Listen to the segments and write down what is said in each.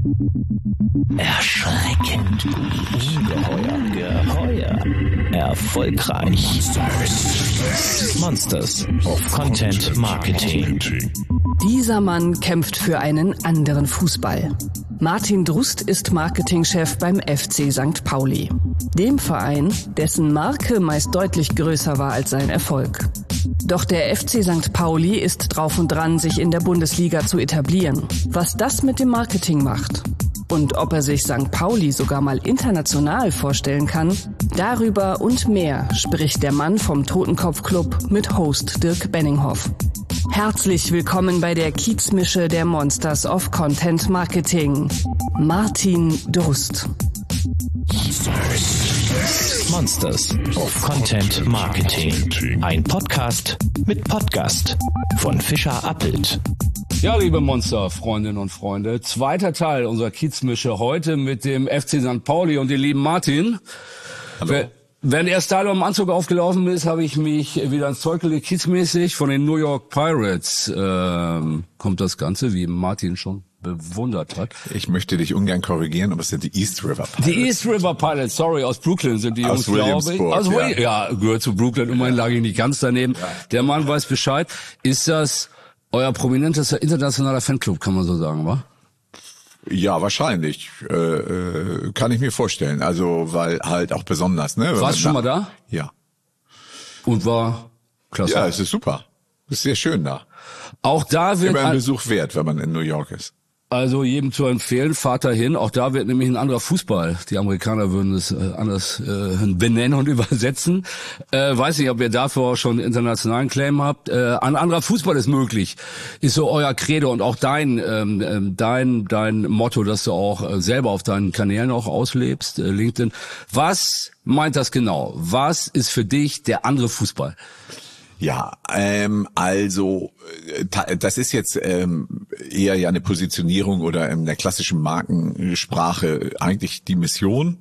Erschreckend, ungeheuer, geheuer, erfolgreich. Monsters of Content Marketing. Dieser Mann kämpft für einen anderen Fußball. Martin Drust ist Marketingchef beim FC St. Pauli. Dem Verein, dessen Marke meist deutlich größer war als sein Erfolg. Doch der FC St. Pauli ist drauf und dran, sich in der Bundesliga zu etablieren. Was das mit dem Marketing macht und ob er sich St. Pauli sogar mal international vorstellen kann, darüber und mehr spricht der Mann vom Totenkopf-Club mit Host Dirk Benninghoff. Herzlich willkommen bei der Kiezmische der Monsters of Content Marketing. Martin Drust. Monsters of Content Marketing. Ein Podcast mit Podcast von Fischer Appelt. Ja, liebe Monster-Freundinnen und Freunde, zweiter Teil unserer Kiezmische heute mit dem FC St. Pauli und dem lieben Martin. Hallo. Während er Style im Anzug aufgelaufen ist, habe ich mich wieder ins Zeug gelegt, kiezmäßig von den New York Pirates. Kommt das Ganze, wie Martin schon bewundert hat. Ich möchte dich ungern korrigieren, aber es sind die East River Pilots. Die East River Pilots, sorry, aus Brooklyn sind die Jungs, glaube ich. Ja, gehört zu Brooklyn, immerhin lag ich nicht ganz daneben. Ja. Der Mann weiß Bescheid. Ist das euer prominentester internationaler Fanclub, kann man so sagen, wa? Ja, wahrscheinlich. Kann ich mir vorstellen. Also, weil halt auch besonders, ne? Warst du schon mal da? Ja. Und war klasse? Ja, es ist super. Es ist sehr schön da. Auch da wird immer ein Besuch wert, wenn man in New York ist. Also jedem zu empfehlen, fahrt dahin. Auch da wird nämlich ein anderer Fußball. Die Amerikaner würden es anders benennen und übersetzen. Weiß nicht, ob ihr dafür auch schon einen internationalen Claim habt. Ein anderer Fußball ist möglich, ist so euer Credo und auch dein Motto, das du auch selber auf deinen Kanälen auch auslebst, LinkedIn. Was meint das genau? Was ist für dich der andere Fußball? Ja, also das ist jetzt eher ja eine Positionierung oder in der klassischen Markensprache eigentlich die Mission.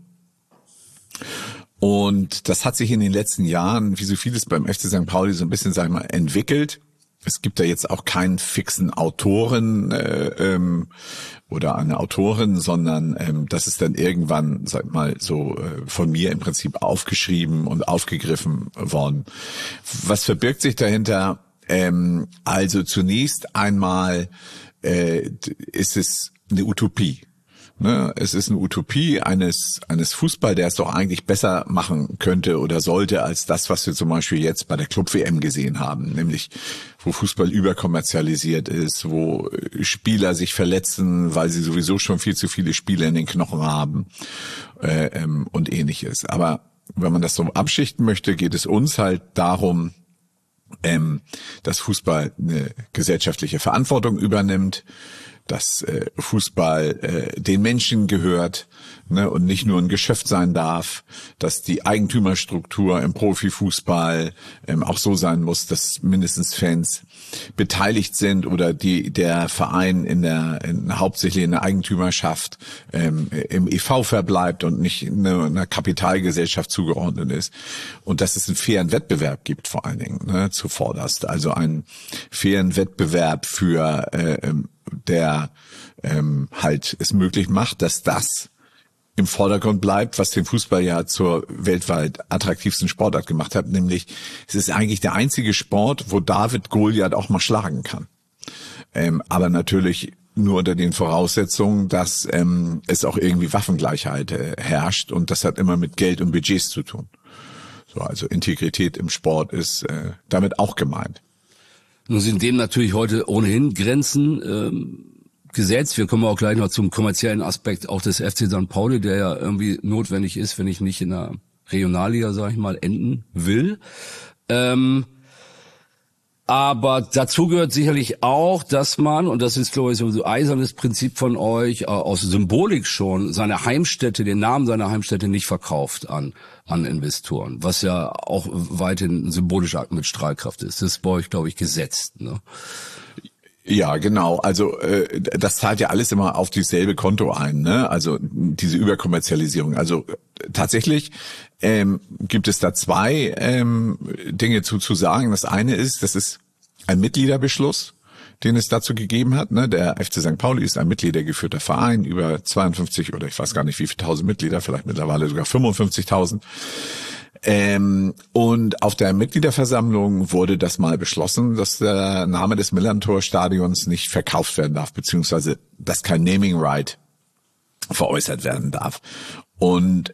Und das hat sich in den letzten Jahren, wie so vieles beim FC St. Pauli, so ein bisschen, sag ich mal, entwickelt. Es gibt da jetzt auch keinen fixen Autoren oder eine Autorin, sondern das ist dann irgendwann, sag mal, so von mir im Prinzip aufgeschrieben und aufgegriffen worden. Was verbirgt sich dahinter? Also zunächst einmal ist es eine Utopie. Ne, es ist eine Utopie eines Fußball, der es doch eigentlich besser machen könnte oder sollte als das, was wir zum Beispiel jetzt bei der Club-WM gesehen haben, nämlich wo Fußball überkommerzialisiert ist, wo Spieler sich verletzen, weil sie sowieso schon viel zu viele Spiele in den Knochen haben und ähnliches. Aber wenn man das so abschichten möchte, geht es uns halt darum, dass Fußball eine gesellschaftliche Verantwortung übernimmt, dass Fußball den Menschen gehört, ne, und nicht nur ein Geschäft sein darf, dass die Eigentümerstruktur im Profifußball auch so sein muss, dass mindestens Fans beteiligt sind oder der Verein hauptsächlich in der Eigentümerschaft im e.V. verbleibt und nicht einer Kapitalgesellschaft zugeordnet ist, und dass es einen fairen Wettbewerb gibt, vor allen Dingen, ne, zuvorderst, also einen fairen Wettbewerb für der halt es möglich macht, dass das im Vordergrund bleibt, was den Fußball ja zur weltweit attraktivsten Sportart gemacht hat, nämlich es ist eigentlich der einzige Sport, wo David Goliath auch mal schlagen kann. Aber natürlich nur unter den Voraussetzungen, dass es auch irgendwie Waffengleichheit herrscht, und das hat immer mit Geld und Budgets zu tun. So, also Integrität im Sport ist damit auch gemeint. Nun sind dem natürlich heute ohnehin Grenzen gesetzt. Wir kommen auch gleich noch zum kommerziellen Aspekt auch des FC St. Pauli, der ja irgendwie notwendig ist, wenn ich nicht in der Regionalliga, sag ich mal, enden will. Aber dazu gehört sicherlich auch, dass man, und das ist, glaube ich, so ein eisernes Prinzip von euch, aus Symbolik schon, seine Heimstätte, den Namen seiner Heimstätte nicht verkauft an Investoren, was ja auch weiterhin ein symbolischer Akt mit Strahlkraft ist. Das ist bei euch, glaube ich, gesetzt, ne? Ja, genau. Also das zahlt ja alles immer auf dieselbe Konto ein, ne? Also diese Überkommerzialisierung. Also tatsächlich gibt es da zwei Dinge zu sagen. Das eine ist, das ist ein Mitgliederbeschluss, den es dazu gegeben hat. Ne? Der FC St. Pauli ist ein mitgliedergeführter Verein, über 52 oder ich weiß gar nicht wie viele tausend Mitglieder, vielleicht mittlerweile sogar 55.000. Und auf der Mitgliederversammlung wurde das mal beschlossen, dass der Name des Millerntor-Stadions nicht verkauft werden darf, beziehungsweise dass kein Naming Right veräußert werden darf. Und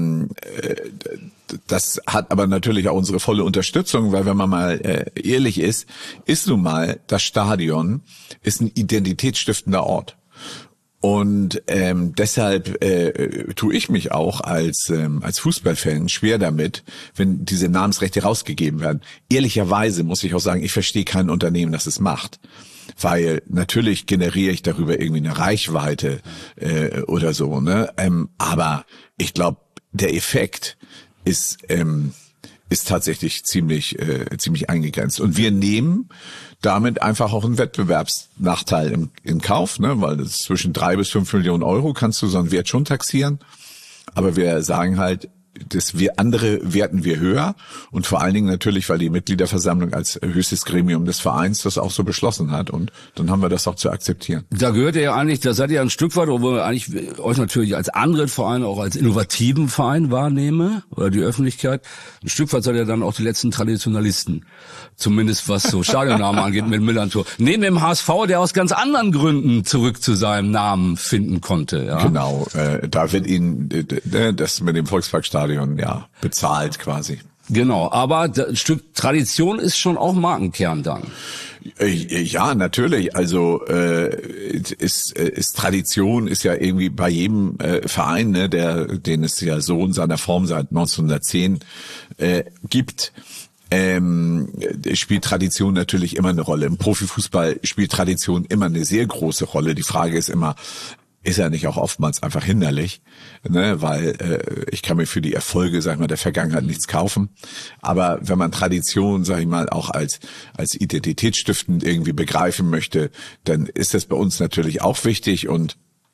das hat aber natürlich auch unsere volle Unterstützung, weil wenn man mal ehrlich ist nun mal, das Stadion ist ein identitätsstiftender Ort. Und deshalb tue ich mich auch als Fußballfan schwer damit, wenn diese Namensrechte rausgegeben werden. Ehrlicherweise muss ich auch sagen, ich verstehe kein Unternehmen, das es macht. Weil natürlich generiere ich darüber irgendwie eine Reichweite oder so, ne? Aber ich glaube, der Effekt ist tatsächlich ziemlich eingegrenzt. Und wir nehmen damit einfach auch einen Wettbewerbsnachteil in Kauf, ne? Weil das zwischen 3 bis 5 Millionen Euro kannst du so einen Wert schon taxieren. Aber wir sagen halt, andere werten wir höher und vor allen Dingen natürlich, weil die Mitgliederversammlung als höchstes Gremium des Vereins das auch so beschlossen hat und dann haben wir das auch zu akzeptieren. Da gehört ihr ja eigentlich, da seid ihr ein Stück weit, obwohl eigentlich euch natürlich als anderen Vereine auch als innovativen Verein wahrnehme oder die Öffentlichkeit, ein Stück weit seid ihr dann auch die letzten Traditionalisten, zumindest was so Stadionnamen angeht mit Millerntor. Neben dem HSV, der aus ganz anderen Gründen zurück zu seinem Namen finden konnte. Ja? Genau, da wird ihnen das mit dem Volksparkstadion ja bezahlt quasi. Genau, aber ein Stück Tradition ist schon auch Markenkern dann. Ja, natürlich. Also ist Tradition ist ja irgendwie bei jedem Verein, ne, den es ja so in seiner Form seit 1910 gibt. Spielt Tradition natürlich immer eine Rolle. Im Profifußball spielt Tradition immer eine sehr große Rolle. Die Frage ist immer, ist ja nicht auch oftmals einfach hinderlich, ne, weil ich kann mir für die Erfolge, sag ich mal, der Vergangenheit nichts kaufen. Aber wenn man Tradition, sag ich mal, auch als identitätsstiftend irgendwie begreifen möchte, dann ist das bei uns natürlich auch wichtig und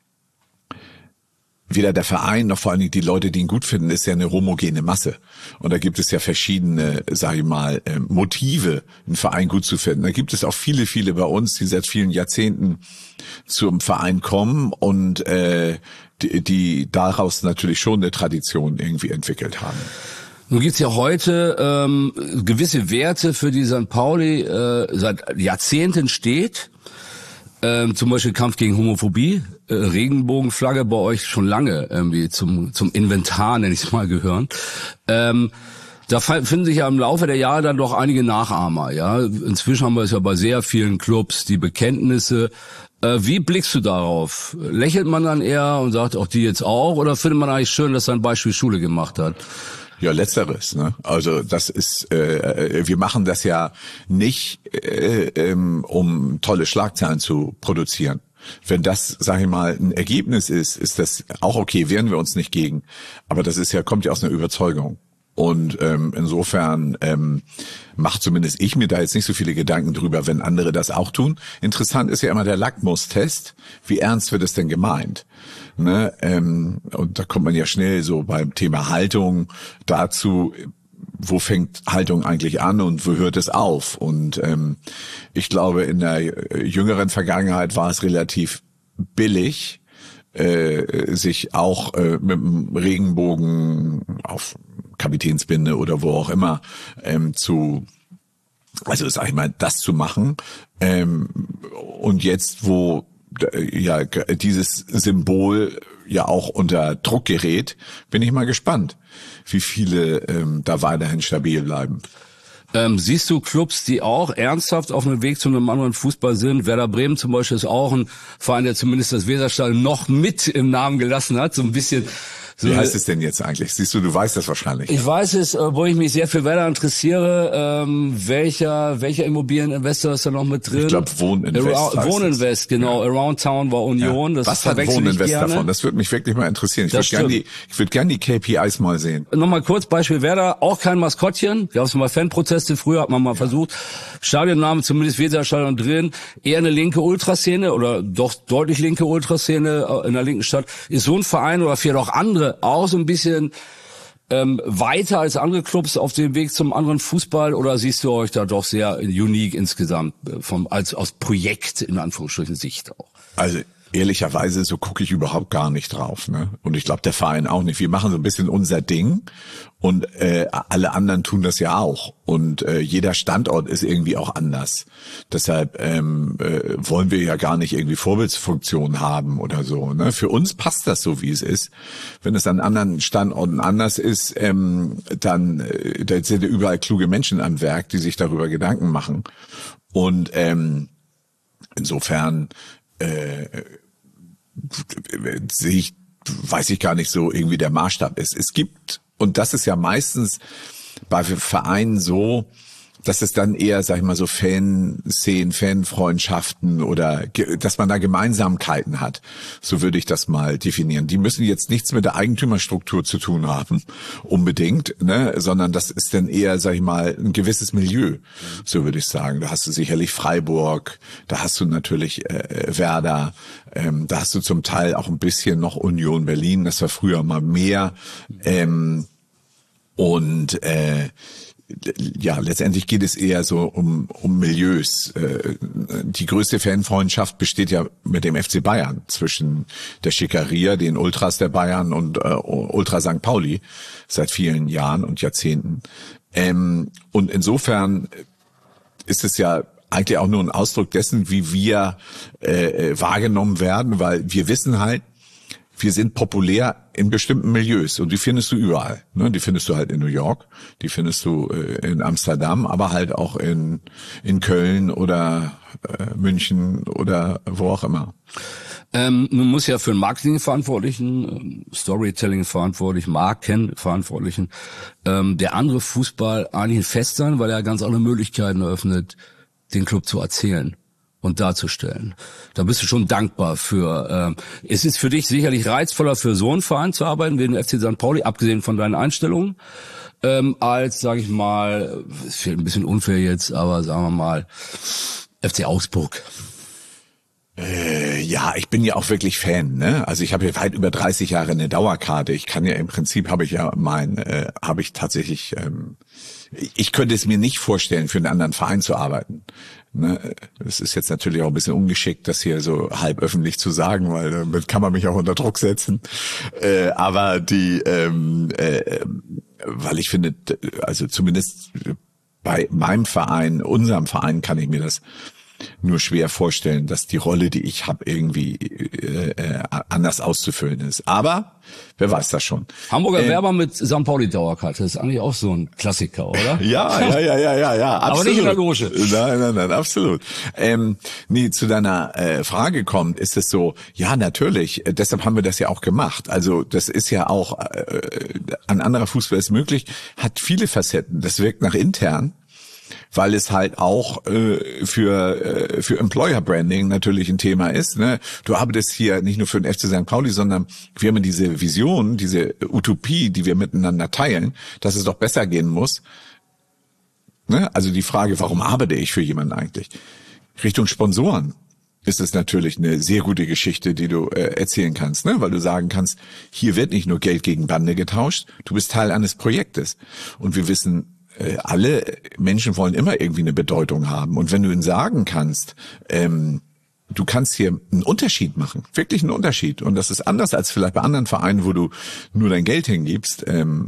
weder der Verein noch vor allen Dingen die Leute, die ihn gut finden, ist ja eine homogene Masse. Und da gibt es ja verschiedene, sage ich mal, Motive, einen Verein gut zu finden. Da gibt es auch viele bei uns, die seit vielen Jahrzehnten zum Verein kommen und die daraus natürlich schon eine Tradition irgendwie entwickelt haben. Nun gibt's ja heute gewisse Werte, für die St. Pauli seit Jahrzehnten steht. Zum Beispiel Kampf gegen Homophobie, Regenbogenflagge bei euch schon lange irgendwie zum Inventar, nenne ich es mal, gehören. Da finden sich ja im Laufe der Jahre dann doch einige Nachahmer. Ja, inzwischen haben wir es ja bei sehr vielen Clubs, die Bekenntnisse. Wie blickst du darauf? Lächelt man dann eher und sagt, auch die jetzt auch? Oder findet man eigentlich schön, dass sein Beispiel Schule gemacht hat? Ja, letzteres, ne? Also das ist, wir machen das ja nicht, um tolle Schlagzeilen zu produzieren. Wenn das, sage ich mal, ein Ergebnis ist das auch okay, wehren wir uns nicht gegen. Aber das ist ja, kommt ja aus einer Überzeugung. Und insofern macht zumindest ich mir da jetzt nicht so viele Gedanken drüber, wenn andere das auch tun. Interessant ist ja immer der Lackmustest. Wie ernst wird es denn gemeint? Ne? Und da kommt man ja schnell so beim Thema Haltung dazu, wo fängt Haltung eigentlich an und wo hört es auf? Und ich glaube, in der jüngeren Vergangenheit war es relativ billig, sich auch mit dem Regenbogen auf Kapitänsbinde oder wo auch immer also sag ich mal, das zu machen. Und jetzt, wo ja dieses Symbol ja auch unter Druck gerät, bin ich mal gespannt, wie viele da weiterhin stabil bleiben. Siehst du Clubs, die auch ernsthaft auf dem Weg zu einem anderen Fußball sind? Werder Bremen zum Beispiel ist auch ein Verein, der zumindest das Weserstadion noch mit im Namen gelassen hat, so ein bisschen. So, wie heißt es denn jetzt eigentlich? Siehst du weißt das wahrscheinlich. Ich weiß es, wo ich mich sehr für Werder interessiere. Welcher Immobilieninvestor ist da noch mit drin? Ich glaube Wohninvest. Wohninvest, genau. Ja. Around Town war Union. Ja. Das was hat Wohninvest davon? Das würde mich wirklich mal interessieren. Ich würde gerne die KPIs mal sehen. Nochmal kurz, Beispiel Werder, auch kein Maskottchen. Gab es mal Fanproteste, früher hat man mal versucht. Stadionnamen, zumindest Weserstadion drin. Eher eine linke Ultraszene oder doch deutlich linke Ultraszene in der linken Stadt. Ist so ein Verein oder vielleicht auch andere auch so ein bisschen weiter als andere Clubs auf dem Weg zum anderen Fußball oder siehst du euch da doch sehr unique insgesamt aus Projekt in Anführungsstrichen Sicht auch? Also ehrlicherweise, so gucke ich überhaupt gar nicht drauf, ne? Und ich glaube, der Verein auch nicht. Wir machen so ein bisschen unser Ding und alle anderen tun das ja auch. Und jeder Standort ist irgendwie auch anders. Deshalb wollen wir ja gar nicht irgendwie Vorbildsfunktion haben oder so, ne? Für uns passt das so, wie es ist. Wenn es an anderen Standorten anders ist, dann da sind ja überall kluge Menschen am Werk, die sich darüber Gedanken machen. Und insofern weiß ich gar nicht so irgendwie der Maßstab ist. Es gibt, und das ist ja meistens bei Vereinen so, dass es dann eher, sag ich mal, so Fanszenen, Fanfreundschaften oder dass man da Gemeinsamkeiten hat. So würde ich das mal definieren. Die müssen jetzt nichts mit der Eigentümerstruktur zu tun haben, unbedingt, ne, sondern das ist dann eher, sag ich mal, ein gewisses Milieu. So würde ich sagen. Da hast du sicherlich Freiburg, da hast du natürlich Werder, da hast du zum Teil auch ein bisschen noch Union Berlin, das war früher mal mehr, ja, letztendlich geht es eher so um Milieus. Die größte Fanfreundschaft besteht ja mit dem FC Bayern zwischen der Schickeria, den Ultras der Bayern und Ultra St. Pauli seit vielen Jahren und Jahrzehnten. Und insofern ist es ja eigentlich auch nur ein Ausdruck dessen, wie wir wahrgenommen werden, weil wir wissen halt, wir sind populär in bestimmten Milieus und die findest du überall. Ne? Die findest du halt in New York, die findest du in Amsterdam, aber halt auch in Köln oder München oder wo auch immer. Nun muss ja für den Marketing-Verantwortlichen, Storytelling-Verantwortlichen, Marken-Verantwortlichen der andere Fußball eigentlich ein Fest sein, weil er ganz andere Möglichkeiten eröffnet, den Club zu erzählen und darzustellen. Da bist du schon dankbar für. Es ist für dich sicherlich reizvoller, für so einen Verein zu arbeiten, wie den FC St. Pauli, abgesehen von deinen Einstellungen, als, sage ich mal, es fehlt ein bisschen unfair jetzt, aber sagen wir mal, FC Augsburg. Ja, ich bin ja auch wirklich Fan, ne? Also ich habe ja weit über 30 Jahre eine Dauerkarte. Ich kann ja im Prinzip tatsächlich, ich könnte es mir nicht vorstellen, für einen anderen Verein zu arbeiten. Ne? Es ist jetzt natürlich auch ein bisschen ungeschickt, das hier so halb öffentlich zu sagen, weil damit kann man mich auch unter Druck setzen. Aber weil ich finde, also zumindest bei meinem Verein, unserem Verein, kann ich mir das nur schwer vorstellen, dass die Rolle, die ich habe, irgendwie anders auszufüllen ist. Aber wer weiß das schon. Hamburger Werber mit St. Pauli Dauerkarte, das ist eigentlich auch so ein Klassiker, oder? Ja, absolut. Aber nicht in der Loge. Nein, absolut. Zu deiner Frage kommt, ist es so, ja, natürlich, deshalb haben wir das ja auch gemacht. Also das ist ja auch, ein anderer Fußball ist möglich, hat viele Facetten. Das wirkt nach intern, weil es halt auch für Employer Branding natürlich ein Thema ist. Ne? Du arbeitest hier nicht nur für den FC St. Pauli, sondern wir haben diese Vision, diese Utopie, die wir miteinander teilen, dass es doch besser gehen muss. Ne? Also die Frage, warum arbeite ich für jemanden eigentlich? Richtung Sponsoren ist es natürlich eine sehr gute Geschichte, die du erzählen kannst, ne? Weil du sagen kannst, hier wird nicht nur Geld gegen Bande getauscht, du bist Teil eines Projektes. Und wir wissen, alle Menschen wollen immer irgendwie eine Bedeutung haben. Und wenn du ihnen sagen kannst, du kannst hier einen Unterschied machen, wirklich einen Unterschied, und das ist anders als vielleicht bei anderen Vereinen, wo du nur dein Geld hingibst,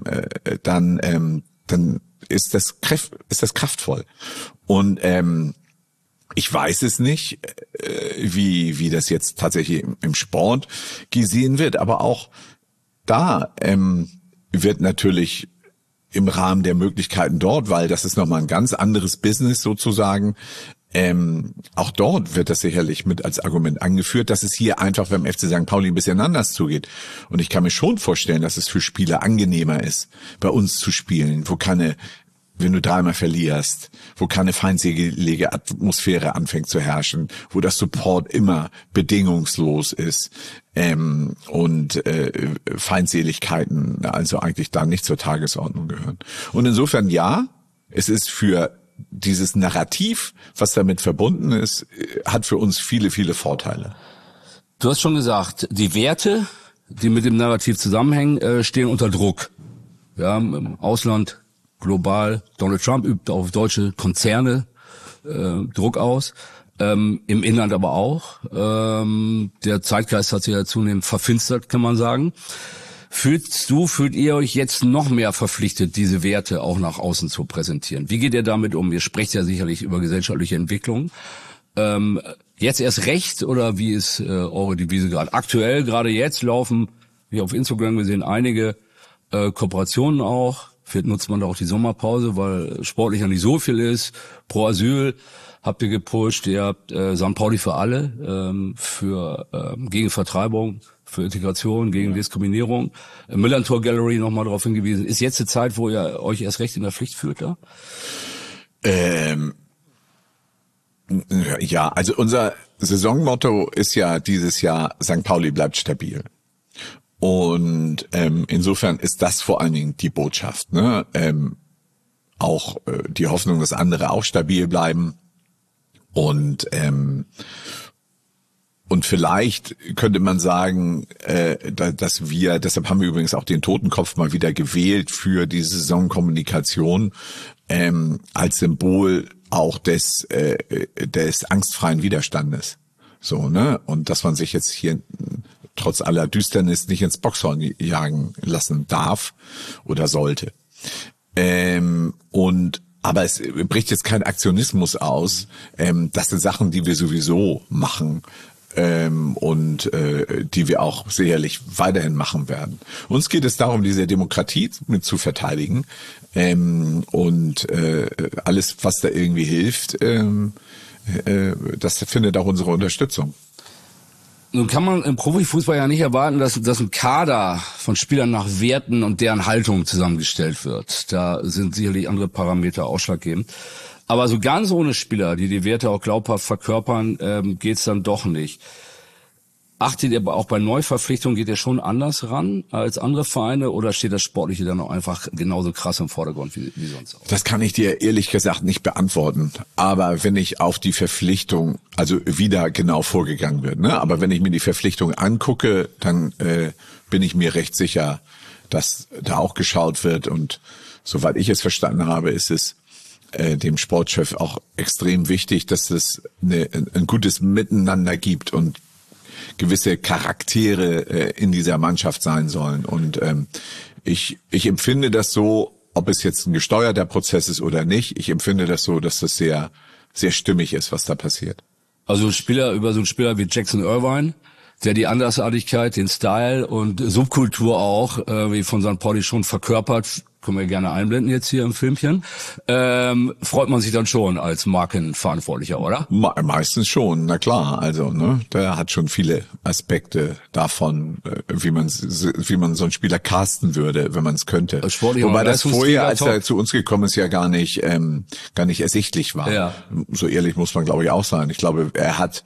dann ist das kraftvoll. Und ich weiß es nicht, wie das jetzt tatsächlich im Sport gesehen wird, aber auch da wird natürlich im Rahmen der Möglichkeiten dort, weil das ist nochmal ein ganz anderes Business sozusagen. Auch dort wird das sicherlich mit als Argument angeführt, dass es hier einfach beim FC St. Pauli ein bisschen anders zugeht. Und ich kann mir schon vorstellen, dass es für Spieler angenehmer ist, bei uns zu spielen, wenn du dreimal verlierst, wo keine feindselige Atmosphäre anfängt zu herrschen, wo das Support immer bedingungslos ist und Feindseligkeiten also eigentlich da nicht zur Tagesordnung gehören. Und insofern ja, es ist für dieses Narrativ, was damit verbunden ist, hat für uns viele, viele Vorteile. Du hast schon gesagt, die Werte, die mit dem Narrativ zusammenhängen, stehen unter Druck. Ja, im Ausland, global. Donald Trump übt auf deutsche Konzerne Druck aus. Im Inland aber auch. Der Zeitgeist hat sich ja zunehmend verfinstert, kann man sagen. Fühlt ihr euch jetzt noch mehr verpflichtet, diese Werte auch nach außen zu präsentieren? Wie geht ihr damit um? Ihr sprecht ja sicherlich über gesellschaftliche Entwicklung. Jetzt erst recht oder wie ist eure Devise gerade? Aktuell, gerade jetzt laufen, wie auf Instagram gesehen, einige Kooperationen auch. Vielleicht nutzt man da auch die Sommerpause, weil sportlich ja nicht so viel ist. Pro Asyl habt ihr gepusht, ihr habt St. Pauli für alle, gegen Vertreibung, für Integration, gegen Diskriminierung. Millantor Gallery nochmal darauf hingewiesen. Ist jetzt die Zeit, wo ihr euch erst recht in der Pflicht fühlt da? Ja, also unser Saisonmotto ist ja dieses Jahr, St. Pauli bleibt stabil. Und insofern ist das vor allen Dingen die Botschaft, ne? Auch die Hoffnung, dass andere auch stabil bleiben. Und vielleicht könnte man sagen, dass wir, deshalb haben wir übrigens auch den Totenkopf mal wieder gewählt für die Saisonkommunikation, als Symbol auch des angstfreien Widerstandes. So, ne? Und dass man sich jetzt hier trotz aller Düsternis nicht ins Boxhorn jagen lassen darf oder sollte. Aber es bricht jetzt kein Aktionismus aus. Das sind Sachen, die wir sowieso machen und die wir auch sicherlich weiterhin machen werden. Uns geht es darum, diese Demokratie mit zu verteidigen und alles, was da irgendwie hilft, das findet auch unsere Unterstützung. Nun kann man im Profifußball ja nicht erwarten, dass ein Kader von Spielern nach Werten und deren Haltung zusammengestellt wird. Da sind sicherlich andere Parameter ausschlaggebend. Aber so ganz ohne Spieler, die Werte auch glaubhaft verkörpern, geht's dann doch nicht. Achtet ihr auch bei Neuverpflichtungen, geht ihr schon anders ran als andere Vereine oder steht das Sportliche dann auch einfach genauso krass im Vordergrund wie sonst auch? Das kann ich dir ehrlich gesagt nicht beantworten. Aber wenn ich auf die Verpflichtung, also wieder genau vorgegangen wird, ne? Aber wenn ich mir die Verpflichtung angucke, dann bin ich mir recht sicher, dass da auch geschaut wird. Und soweit ich es verstanden habe, ist es dem Sportchef auch extrem wichtig, dass es ein gutes Miteinander gibt und gewisse Charaktere in dieser Mannschaft sein sollen. Und ich empfinde das so, ob es jetzt ein gesteuerter Prozess ist oder nicht, ich empfinde das so, dass das sehr, sehr stimmig ist, was da passiert. Also so ein Spieler wie Jackson Irvine, der die Andersartigkeit, den Style und Subkultur auch, wie von St. Pauli schon verkörpert, können wir gerne einblenden jetzt hier im Filmchen, freut man sich dann schon als Markenverantwortlicher, oder? Meistens schon, na klar. Also, ne, der hat schon viele Aspekte davon, wie man so einen Spieler casten würde, wenn man es könnte. Wobei das vorher, als er zu uns gekommen ist, ja gar nicht ersichtlich war. Ja. So ehrlich muss man, glaube ich, auch sein. Ich glaube, er hat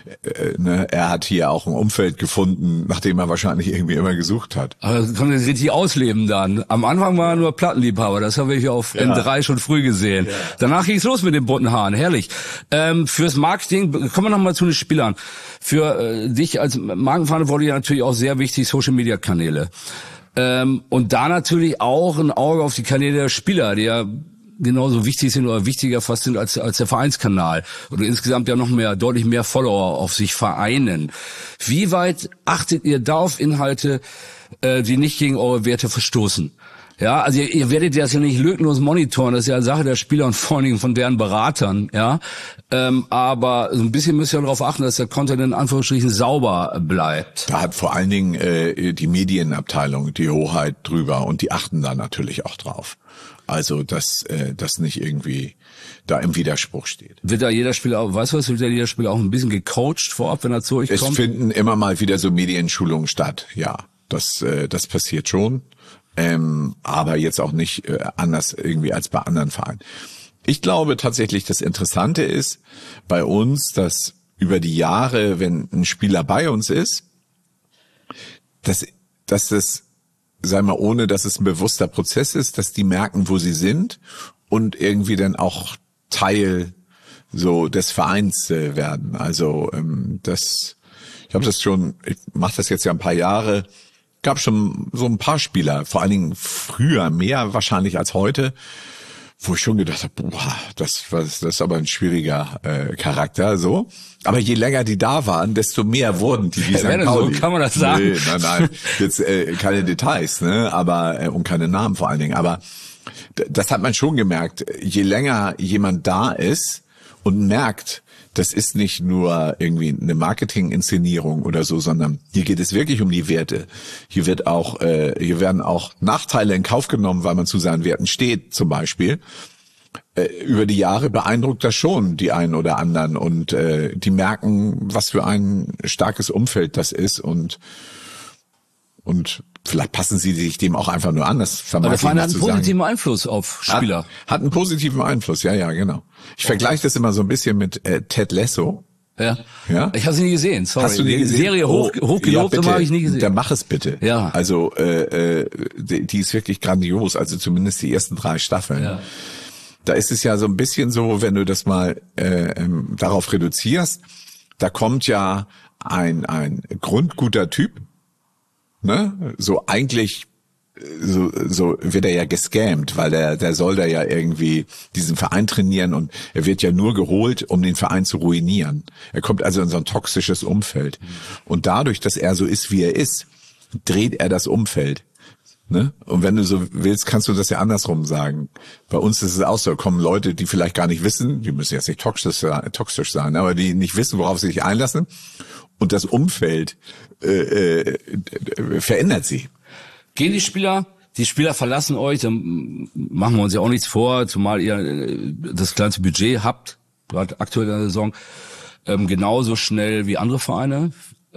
hier auch ein Umfeld gefunden, nach dem er wahrscheinlich irgendwie immer gesucht hat. Aber das kann man richtig ausleben dann. Am Anfang war er nur Plattenliebhaber, das habe ich auf N3 schon früh gesehen. Ja. Danach ging's los mit den bunten Haaren, herrlich. Fürs Marketing, kommen wir nochmal zu den Spielern. Für dich als Markenverantwortlicher natürlich auch sehr wichtig, Social-Media-Kanäle. Und da natürlich auch ein Auge auf die Kanäle der Spieler, die ja genauso wichtig sind oder wichtiger fast sind als der Vereinskanal. Oder insgesamt ja deutlich mehr Follower auf sich vereinen. Wie weit achtet ihr da auf Inhalte, die nicht gegen eure Werte verstoßen? Ja, also ihr werdet das ja nicht lückenlos monitoren, das ist ja Sache der Spieler und vor allen Dingen von deren Beratern, ja. Aber so ein bisschen müsst ihr darauf achten, dass der Content in Anführungsstrichen sauber bleibt. Da hat vor allen Dingen die Medienabteilung die Hoheit drüber und die achten da natürlich auch drauf. Also, dass das nicht irgendwie da im Widerspruch steht. Wird da jeder Spieler auch, wird da jeder Spieler auch ein bisschen gecoacht vorab, wenn er zu euch kommt? Es finden immer mal wieder so Medienschulungen statt, ja. Das passiert schon. Aber jetzt auch nicht anders irgendwie als bei anderen Vereinen. Ich glaube tatsächlich, das Interessante ist bei uns, dass über die Jahre, wenn ein Spieler bei uns ist, dass es, sagen wir, ohne dass es ein bewusster Prozess ist, dass die merken, wo sie sind und irgendwie dann auch Teil so des Vereins werden. Also ich mache das jetzt ja ein paar Jahre. gab schon so ein paar Spieler, vor allen Dingen früher mehr wahrscheinlich als heute, wo ich schon gedacht habe, boah, das ist aber ein schwieriger Charakter, so. Aber je länger die da waren, desto mehr wurden die wie St. Pauli. So kann man das sagen. Nee, nein, jetzt keine Details, ne, aber und keine Namen vor allen Dingen. Aber das hat man schon gemerkt. Je länger jemand da ist und merkt, das ist nicht nur irgendwie eine Marketing-Inszenierung oder so, sondern hier geht es wirklich um die Werte. Hier werden auch Nachteile in Kauf genommen, weil man zu seinen Werten steht, zum Beispiel. Über die Jahre beeindruckt das schon die einen oder anderen und die merken, was für ein starkes Umfeld das ist und vielleicht passen sie sich dem auch einfach nur an. Das aber der Verein hat einen positiven Einfluss auf Spieler. Hat einen positiven Einfluss, ja, genau. Ich vergleiche das immer so ein bisschen mit Ted Lasso. Ja. Ich habe sie nie gesehen. Sorry. Hast du nie gesehen? Die Serie hochgelobt, ja, aber habe ich nie gesehen. Dann mach es bitte. Ja. Also die ist wirklich grandios. Also zumindest die ersten 3 Staffeln. Ja. Da ist es ja so ein bisschen so, wenn du das mal darauf reduzierst, da kommt ja ein grundguter Typ, ne? So eigentlich so wird er ja gescammt, weil der soll da ja irgendwie diesen Verein trainieren und er wird ja nur geholt, um den Verein zu ruinieren. Er kommt also in so ein toxisches Umfeld. Und dadurch, dass er so ist, wie er ist, dreht er das Umfeld. Ne? Und wenn du so willst, kannst du das ja andersrum sagen. Bei uns ist es auch so, kommen Leute, die vielleicht gar nicht wissen, die müssen jetzt nicht toxisch sein, aber die nicht wissen, worauf sie sich einlassen. Und das Umfeld verändert sie. Gehen die Spieler verlassen euch, dann machen wir uns ja auch nichts vor, zumal ihr das kleinste Budget habt, gerade aktuell in der Saison, genauso schnell wie andere Vereine.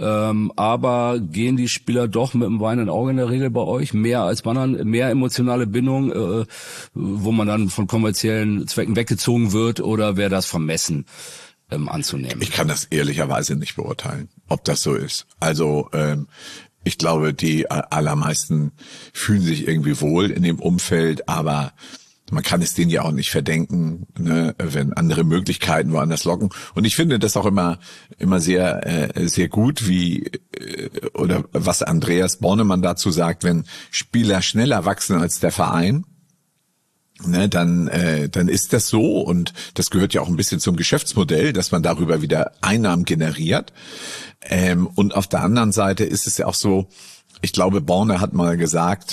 Aber gehen die Spieler doch mit einem weinenden Auge in der Regel bei euch, mehr als bei anderen, mehr emotionale Bindung, wo man dann von kommerziellen Zwecken weggezogen wird, oder wäre das vermessen anzunehmen? Ich kann das ehrlicherweise nicht beurteilen, ob das so ist. Also ich glaube, die allermeisten fühlen sich irgendwie wohl in dem Umfeld, aber man kann es denen ja auch nicht verdenken, ne, wenn andere Möglichkeiten woanders locken. Und ich finde das auch immer sehr, sehr gut, oder was Andreas Bornemann dazu sagt, wenn Spieler schneller wachsen als der Verein, ne, dann ist das so, und das gehört ja auch ein bisschen zum Geschäftsmodell, dass man darüber wieder Einnahmen generiert. Und auf der anderen Seite ist es ja auch so, ich glaube, Borne hat mal gesagt,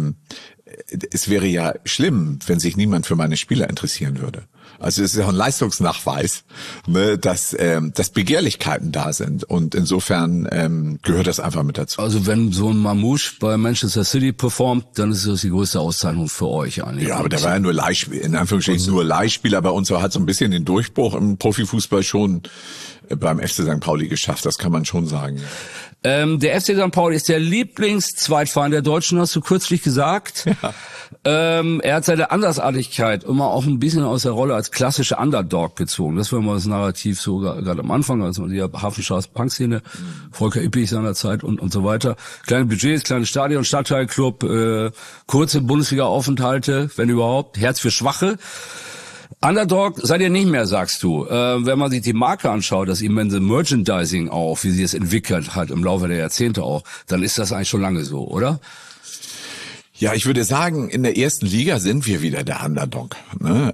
es wäre ja schlimm, wenn sich niemand für meine Spieler interessieren würde. Also es ist ja auch ein Leistungsnachweis, ne, dass Begehrlichkeiten da sind, und insofern gehört das einfach mit dazu. Also wenn so ein Mamouche bei Manchester City performt, dann ist das die größte Auszeichnung für euch eigentlich. Ja, aber der war ja nur Leihspieler, in Anführungsstrichen nur Leihspieler bei uns, hat so ein bisschen den Durchbruch im Profifußball schon beim FC St. Pauli geschafft, das kann man schon sagen. Der FC St. Pauli ist der Lieblingszweitverein der Deutschen, hast du kürzlich gesagt. Ja. Er hat seine Andersartigkeit immer auch ein bisschen aus der Rolle als klassische Underdog gezogen. Das war immer das Narrativ so gerade am Anfang, also die Hafenstraße-Punk-Szene, Volker Ippich seinerzeit und so weiter. Kleine Budgets, kleines Stadion, Stadtteilclub, kurze Bundesliga-Aufenthalte, wenn überhaupt, Herz für Schwache. Underdog seid ihr nicht mehr, sagst du. Wenn man sich die Marke anschaut, das immense Merchandising auch, wie sie es entwickelt hat im Laufe der Jahrzehnte auch, dann ist das eigentlich schon lange so, oder? Ja, ich würde sagen, in der ersten Liga sind wir wieder der Underdog, ne?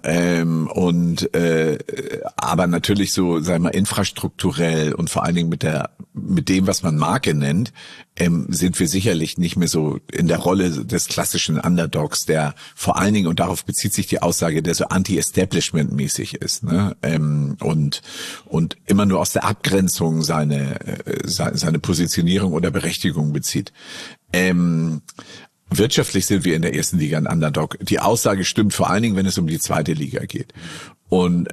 Aber natürlich so, sagen wir, infrastrukturell und vor allen Dingen mit dem, was man Marke nennt, sind wir sicherlich nicht mehr so in der Rolle des klassischen Underdogs, der vor allen Dingen, und darauf bezieht sich die Aussage, der so anti-establishment-mäßig ist, ne? Und immer nur aus der Abgrenzung seine Positionierung oder Berechtigung bezieht. Wirtschaftlich sind wir in der ersten Liga ein Underdog. Die Aussage stimmt vor allen Dingen, wenn es um die zweite Liga geht. Und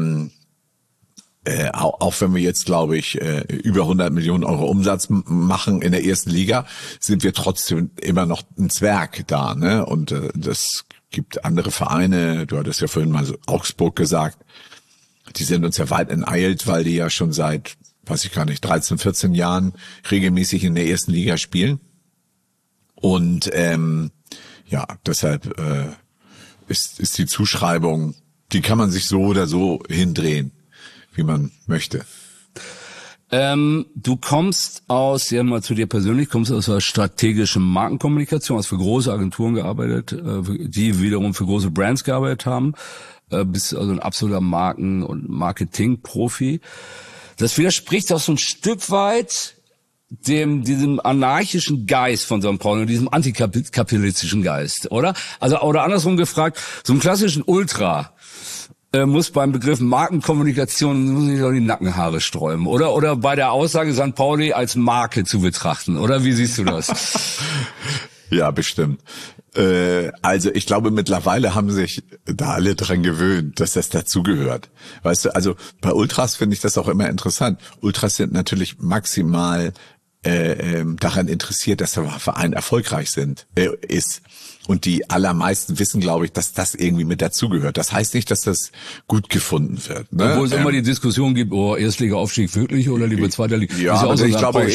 auch wenn wir jetzt, glaube ich, über 100 Millionen Euro Umsatz machen in der ersten Liga, sind wir trotzdem immer noch ein Zwerg da, ne? Und das gibt andere Vereine. Du hattest ja vorhin mal so Augsburg gesagt. Die sind uns ja weit enteilt, weil die ja schon seit, weiß ich gar nicht, 13, 14 Jahren regelmäßig in der ersten Liga spielen. Und deshalb ist die Zuschreibung, die kann man sich so oder so hindrehen, wie man möchte. Du kommst mal zu dir persönlich, kommst aus der strategischen Markenkommunikation, hast für große Agenturen gearbeitet, die wiederum für große Brands gearbeitet haben, bist also ein absoluter Marken- und Marketing-Profi. Das widerspricht auch so ein Stück weit diesem anarchischen Geist von St. Pauli und diesem antikapitalistischen Geist, oder? Also, oder andersrum gefragt, so einen klassischen Ultra muss beim Begriff Markenkommunikation muss nicht auch die Nackenhaare sträuben, oder? Oder bei der Aussage St. Pauli als Marke zu betrachten, oder? Wie siehst du das? Ja, bestimmt. Also ich glaube, mittlerweile haben sich da alle dran gewöhnt, dass das dazugehört. Weißt du, also bei Ultras finde ich das auch immer interessant. Ultras sind natürlich maximal daran interessiert, dass der Verein erfolgreich ist. Und die allermeisten wissen, glaube ich, dass das irgendwie mit dazugehört. Das heißt nicht, dass das gut gefunden wird. Ne? Obwohl es immer die Diskussion gibt, Erstliga-Aufstieg wirklich oder lieber Zweiter Liga. Ja, aber ich glaube,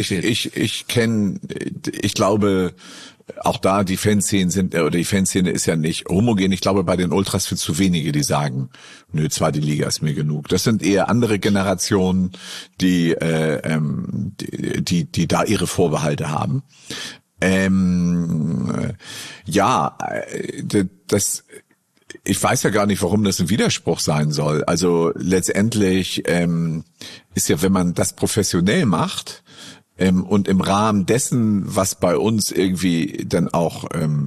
ich glaube, auch da die Fanszene ist ja nicht homogen. Ich glaube, bei den Ultras für zu wenige, die sagen, nö, zweite Liga ist mir genug. Das sind eher andere Generationen, die da ihre Vorbehalte haben. Ich weiß ja gar nicht, warum das ein Widerspruch sein soll. Also letztendlich ist ja, wenn man das professionell macht, und im Rahmen dessen, was bei uns irgendwie dann auch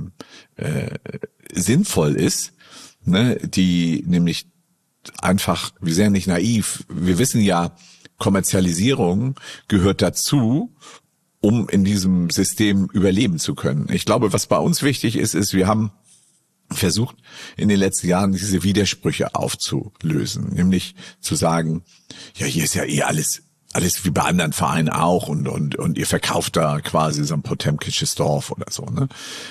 sinnvoll ist, ne, die nämlich einfach, wir sind ja nicht naiv, wir wissen ja, Kommerzialisierung gehört dazu, um in diesem System überleben zu können. Ich glaube, was bei uns wichtig ist, wir haben versucht, in den letzten Jahren diese Widersprüche aufzulösen, nämlich zu sagen, ja, hier ist ja alles wie bei anderen Vereinen auch und ihr verkauft da quasi so ein potemkisches Dorf oder so, ne?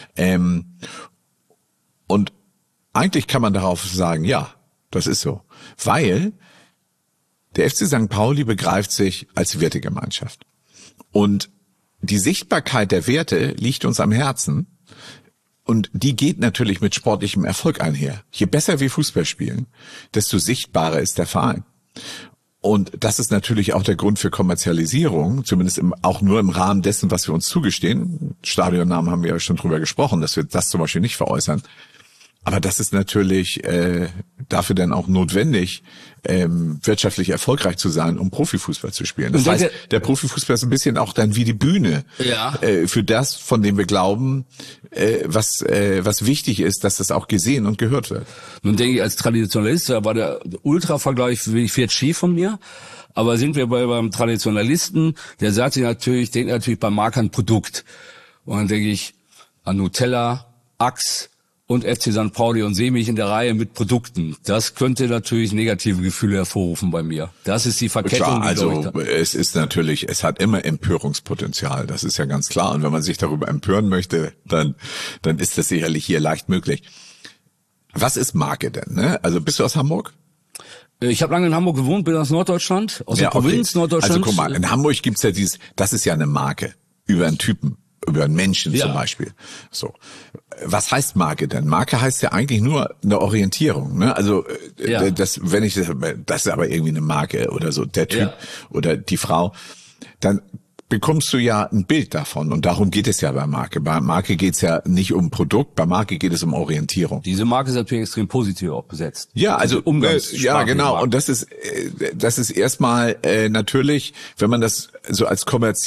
Und eigentlich kann man darauf sagen, ja, das ist so. Weil der FC St. Pauli begreift sich als Wertegemeinschaft. Und die Sichtbarkeit der Werte liegt uns am Herzen. Und die geht natürlich mit sportlichem Erfolg einher. Je besser wir Fußball spielen, desto sichtbarer ist der Verein. Und das ist natürlich auch der Grund für Kommerzialisierung, zumindest auch nur im Rahmen dessen, was wir uns zugestehen. Stadionnamen haben wir ja schon drüber gesprochen, dass wir das zum Beispiel nicht veräußern. Aber das ist natürlich dafür dann auch notwendig, wirtschaftlich erfolglich zu sein, um Profifußball zu spielen. Das heißt, der Profifußball ist ein bisschen auch dann wie die Bühne für das, von dem wir glauben, was wichtig ist, dass das auch gesehen und gehört wird. Nun denke ich, als Traditionalist, da war der Ultra-Vergleich fährt schief von mir. Aber sind wir beim Traditionalisten, der denkt natürlich beim Marke an Produkt. Und dann denke ich an Nutella, Axe und FC St. Pauli und sehe mich in der Reihe mit Produkten. Das könnte natürlich negative Gefühle hervorrufen bei mir. Das ist die Verkettung. Klar, also es ist natürlich, es hat immer Empörungspotenzial. Das ist ja ganz klar. Und wenn man sich darüber empören möchte, dann ist das sicherlich hier leicht möglich. Was ist Marke denn? Ne? Also bist du aus Hamburg? Ich habe lange in Hamburg gewohnt, bin aus Norddeutschland, aus der Provinz Norddeutschland. Also guck mal, in Hamburg gibt's ja das ist ja eine Marke über einen Typen. Über einen Menschen zum Beispiel. So. Was heißt Marke denn? Marke heißt ja eigentlich nur eine Orientierung, ne? Also, das ist aber irgendwie eine Marke oder so, der Typ oder die Frau, dann bekommst du ja ein Bild davon und darum geht es ja bei Marke. Bei Marke geht's ja nicht um Produkt, bei Marke geht es um Orientierung. Diese Marke ist natürlich extrem positiv auch besetzt. Ja, also ja, genau. Und das ist erstmal natürlich, wenn man das so als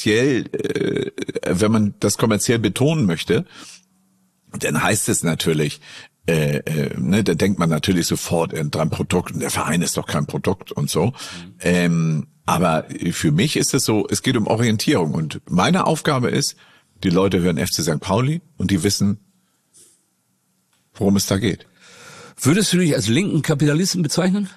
wenn man das kommerziell betonen möchte, dann heißt es natürlich, da denkt man natürlich sofort dran Produkt und der Verein ist doch kein Produkt und so. Aber für mich ist es so, es geht um Orientierung und meine Aufgabe ist, die Leute hören FC St. Pauli und die wissen, worum es da geht. Würdest du dich als linken Kapitalisten bezeichnen?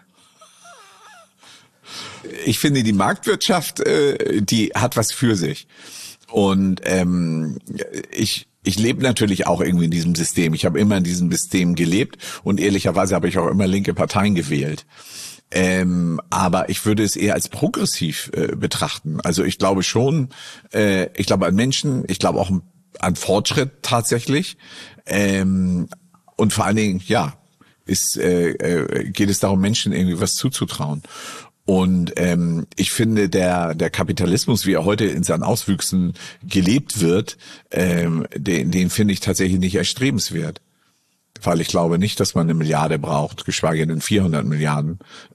Ich finde, die Marktwirtschaft, die hat was für sich. Und ich lebe natürlich auch irgendwie in diesem System. Ich habe immer in diesem System gelebt und ehrlicherweise habe ich auch immer linke Parteien gewählt. Aber ich würde es eher als progressiv betrachten. Also ich glaube schon, ich glaube an Menschen, ich glaube auch an Fortschritt tatsächlich. Und vor allen Dingen, geht es darum, Menschen irgendwie was zuzutrauen. Und ich finde, der Kapitalismus, wie er heute in seinen Auswüchsen gelebt wird, den finde ich tatsächlich nicht erstrebenswert. Weil ich glaube nicht, dass man 1 Milliarde braucht, geschweige denn 400 Milliarden.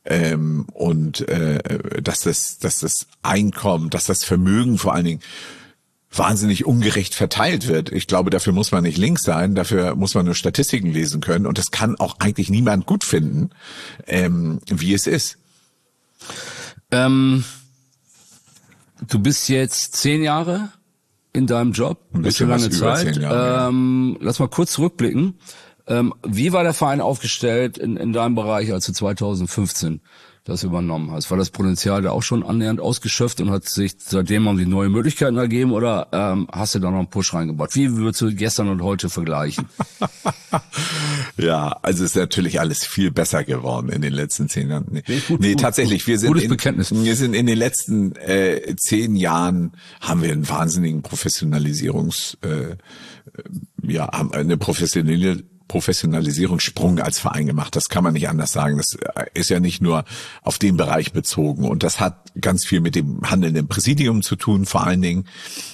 Dass das Einkommen, dass das Vermögen vor allen Dingen wahnsinnig ungerecht verteilt wird. Ich glaube, dafür muss man nicht links sein, dafür muss man nur Statistiken lesen können. Und das kann auch eigentlich niemand gut finden, wie es ist. Du bist jetzt 10 Jahre in deinem Job. Ein bisschen lange Zeit. 10 Jahre, ja. Lass mal kurz zurückblicken. Wie war der Verein aufgestellt in deinem Bereich, als du 2015 das übernommen hast? War das Potenzial da auch schon annähernd ausgeschöpft und hat sich seitdem haben sich neue Möglichkeiten ergeben oder hast du da noch einen Push reingebaut? Wie würdest du gestern und heute vergleichen? Ja, also ist natürlich alles viel besser geworden in den letzten 10 Jahren. Tatsächlich, wir sind in den letzten 10 Jahren haben wir einen wahnsinnigen Professionalisierungssprung als Verein gemacht. Das kann man nicht anders sagen. Das ist ja nicht nur auf den Bereich bezogen. Und das hat ganz viel mit dem handelnden Präsidium zu tun, vor allen Dingen.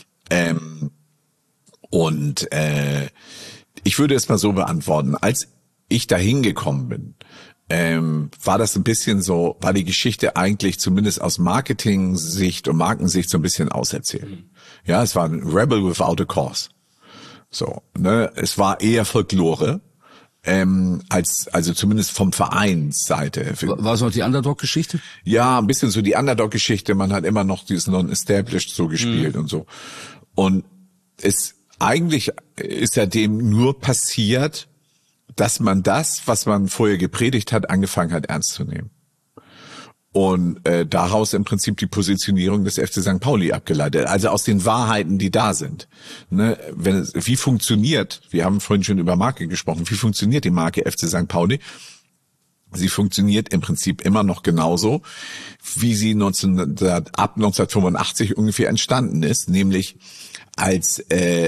Ich würde es mal so beantworten. Als ich da hingekommen bin, war das ein bisschen so, war die Geschichte eigentlich zumindest aus Marketing-Sicht und Markensicht so ein bisschen auserzählt. Ja, es war ein Rebel without a cause. So, ne, es war eher Folklore, also zumindest vom Vereinsseite. War es noch die Underdog-Geschichte? Ja, ein bisschen so die Underdog-Geschichte. Man hat immer noch dieses Non-Established so gespielt und so. Und eigentlich ist ja dem nur passiert, dass man das, was man vorher gepredigt hat, angefangen hat ernst zu nehmen. Und daraus im Prinzip die Positionierung des FC St. Pauli abgeleitet. Also aus den Wahrheiten, die da sind. Ne? Wie funktioniert, wir haben vorhin schon über Marke gesprochen, wie funktioniert die Marke FC St. Pauli? Sie funktioniert im Prinzip immer noch genauso, wie sie ab 1985 ungefähr entstanden ist, nämlich als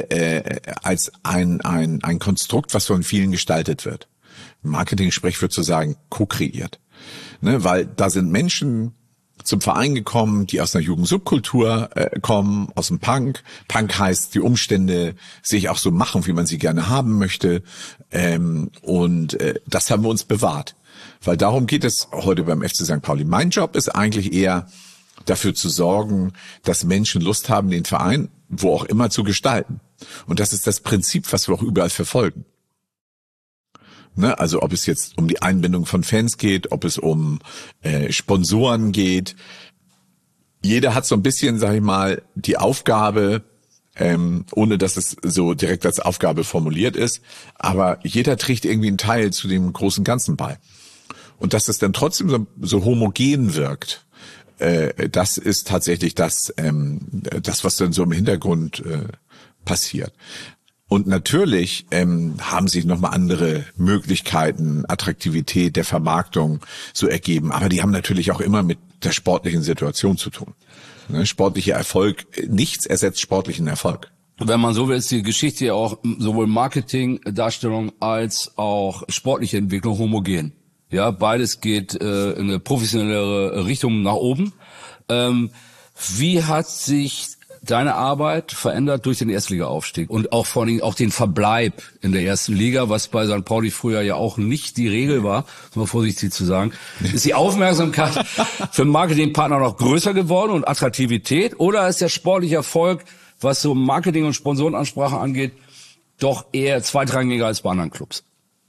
ein Konstrukt, was von vielen gestaltet wird. Im Marketing-Sprech würde so sagen, co-kreiert. Ne, weil da sind Menschen zum Verein gekommen, die aus einer Jugendsubkultur kommen, aus dem Punk. Punk heißt, die Umstände sich auch so machen, wie man sie gerne haben möchte. Das haben wir uns bewahrt. Weil darum geht es heute beim FC St. Pauli. Mein Job ist eigentlich eher dafür zu sorgen, dass Menschen Lust haben, den Verein, wo auch immer, zu gestalten. Und das ist das Prinzip, was wir auch überall verfolgen. Ne, also ob es jetzt um die Einbindung von Fans geht, ob es um Sponsoren geht. Jeder hat so ein bisschen, sag ich mal, die Aufgabe, ohne dass es so direkt als Aufgabe formuliert ist, aber jeder trägt irgendwie einen Teil zu dem großen Ganzen bei. Und dass es dann trotzdem so homogen wirkt, das ist tatsächlich das, was dann so im Hintergrund passiert. Und natürlich haben sich nochmal andere Möglichkeiten, Attraktivität der Vermarktung so ergeben. Aber die haben natürlich auch immer mit der sportlichen Situation zu tun. Ne? Sportlicher Erfolg, nichts ersetzt sportlichen Erfolg. Wenn man so will, ist die Geschichte ja auch sowohl Marketing, Darstellung als auch sportliche Entwicklung homogen. Ja, beides geht in eine professionellere Richtung nach oben. Wie hat sich deine Arbeit verändert durch den Erstliga-Aufstieg und auch vor allem auch den Verbleib in der ersten Liga, was bei St. Pauli früher ja auch nicht die Regel war, mal vorsichtig zu sagen. Ist die Aufmerksamkeit für Marketingpartner noch größer geworden und Attraktivität, oder ist der sportliche Erfolg, was so Marketing- und Sponsorenansprache angeht, doch eher zweitrangiger als bei anderen Clubs?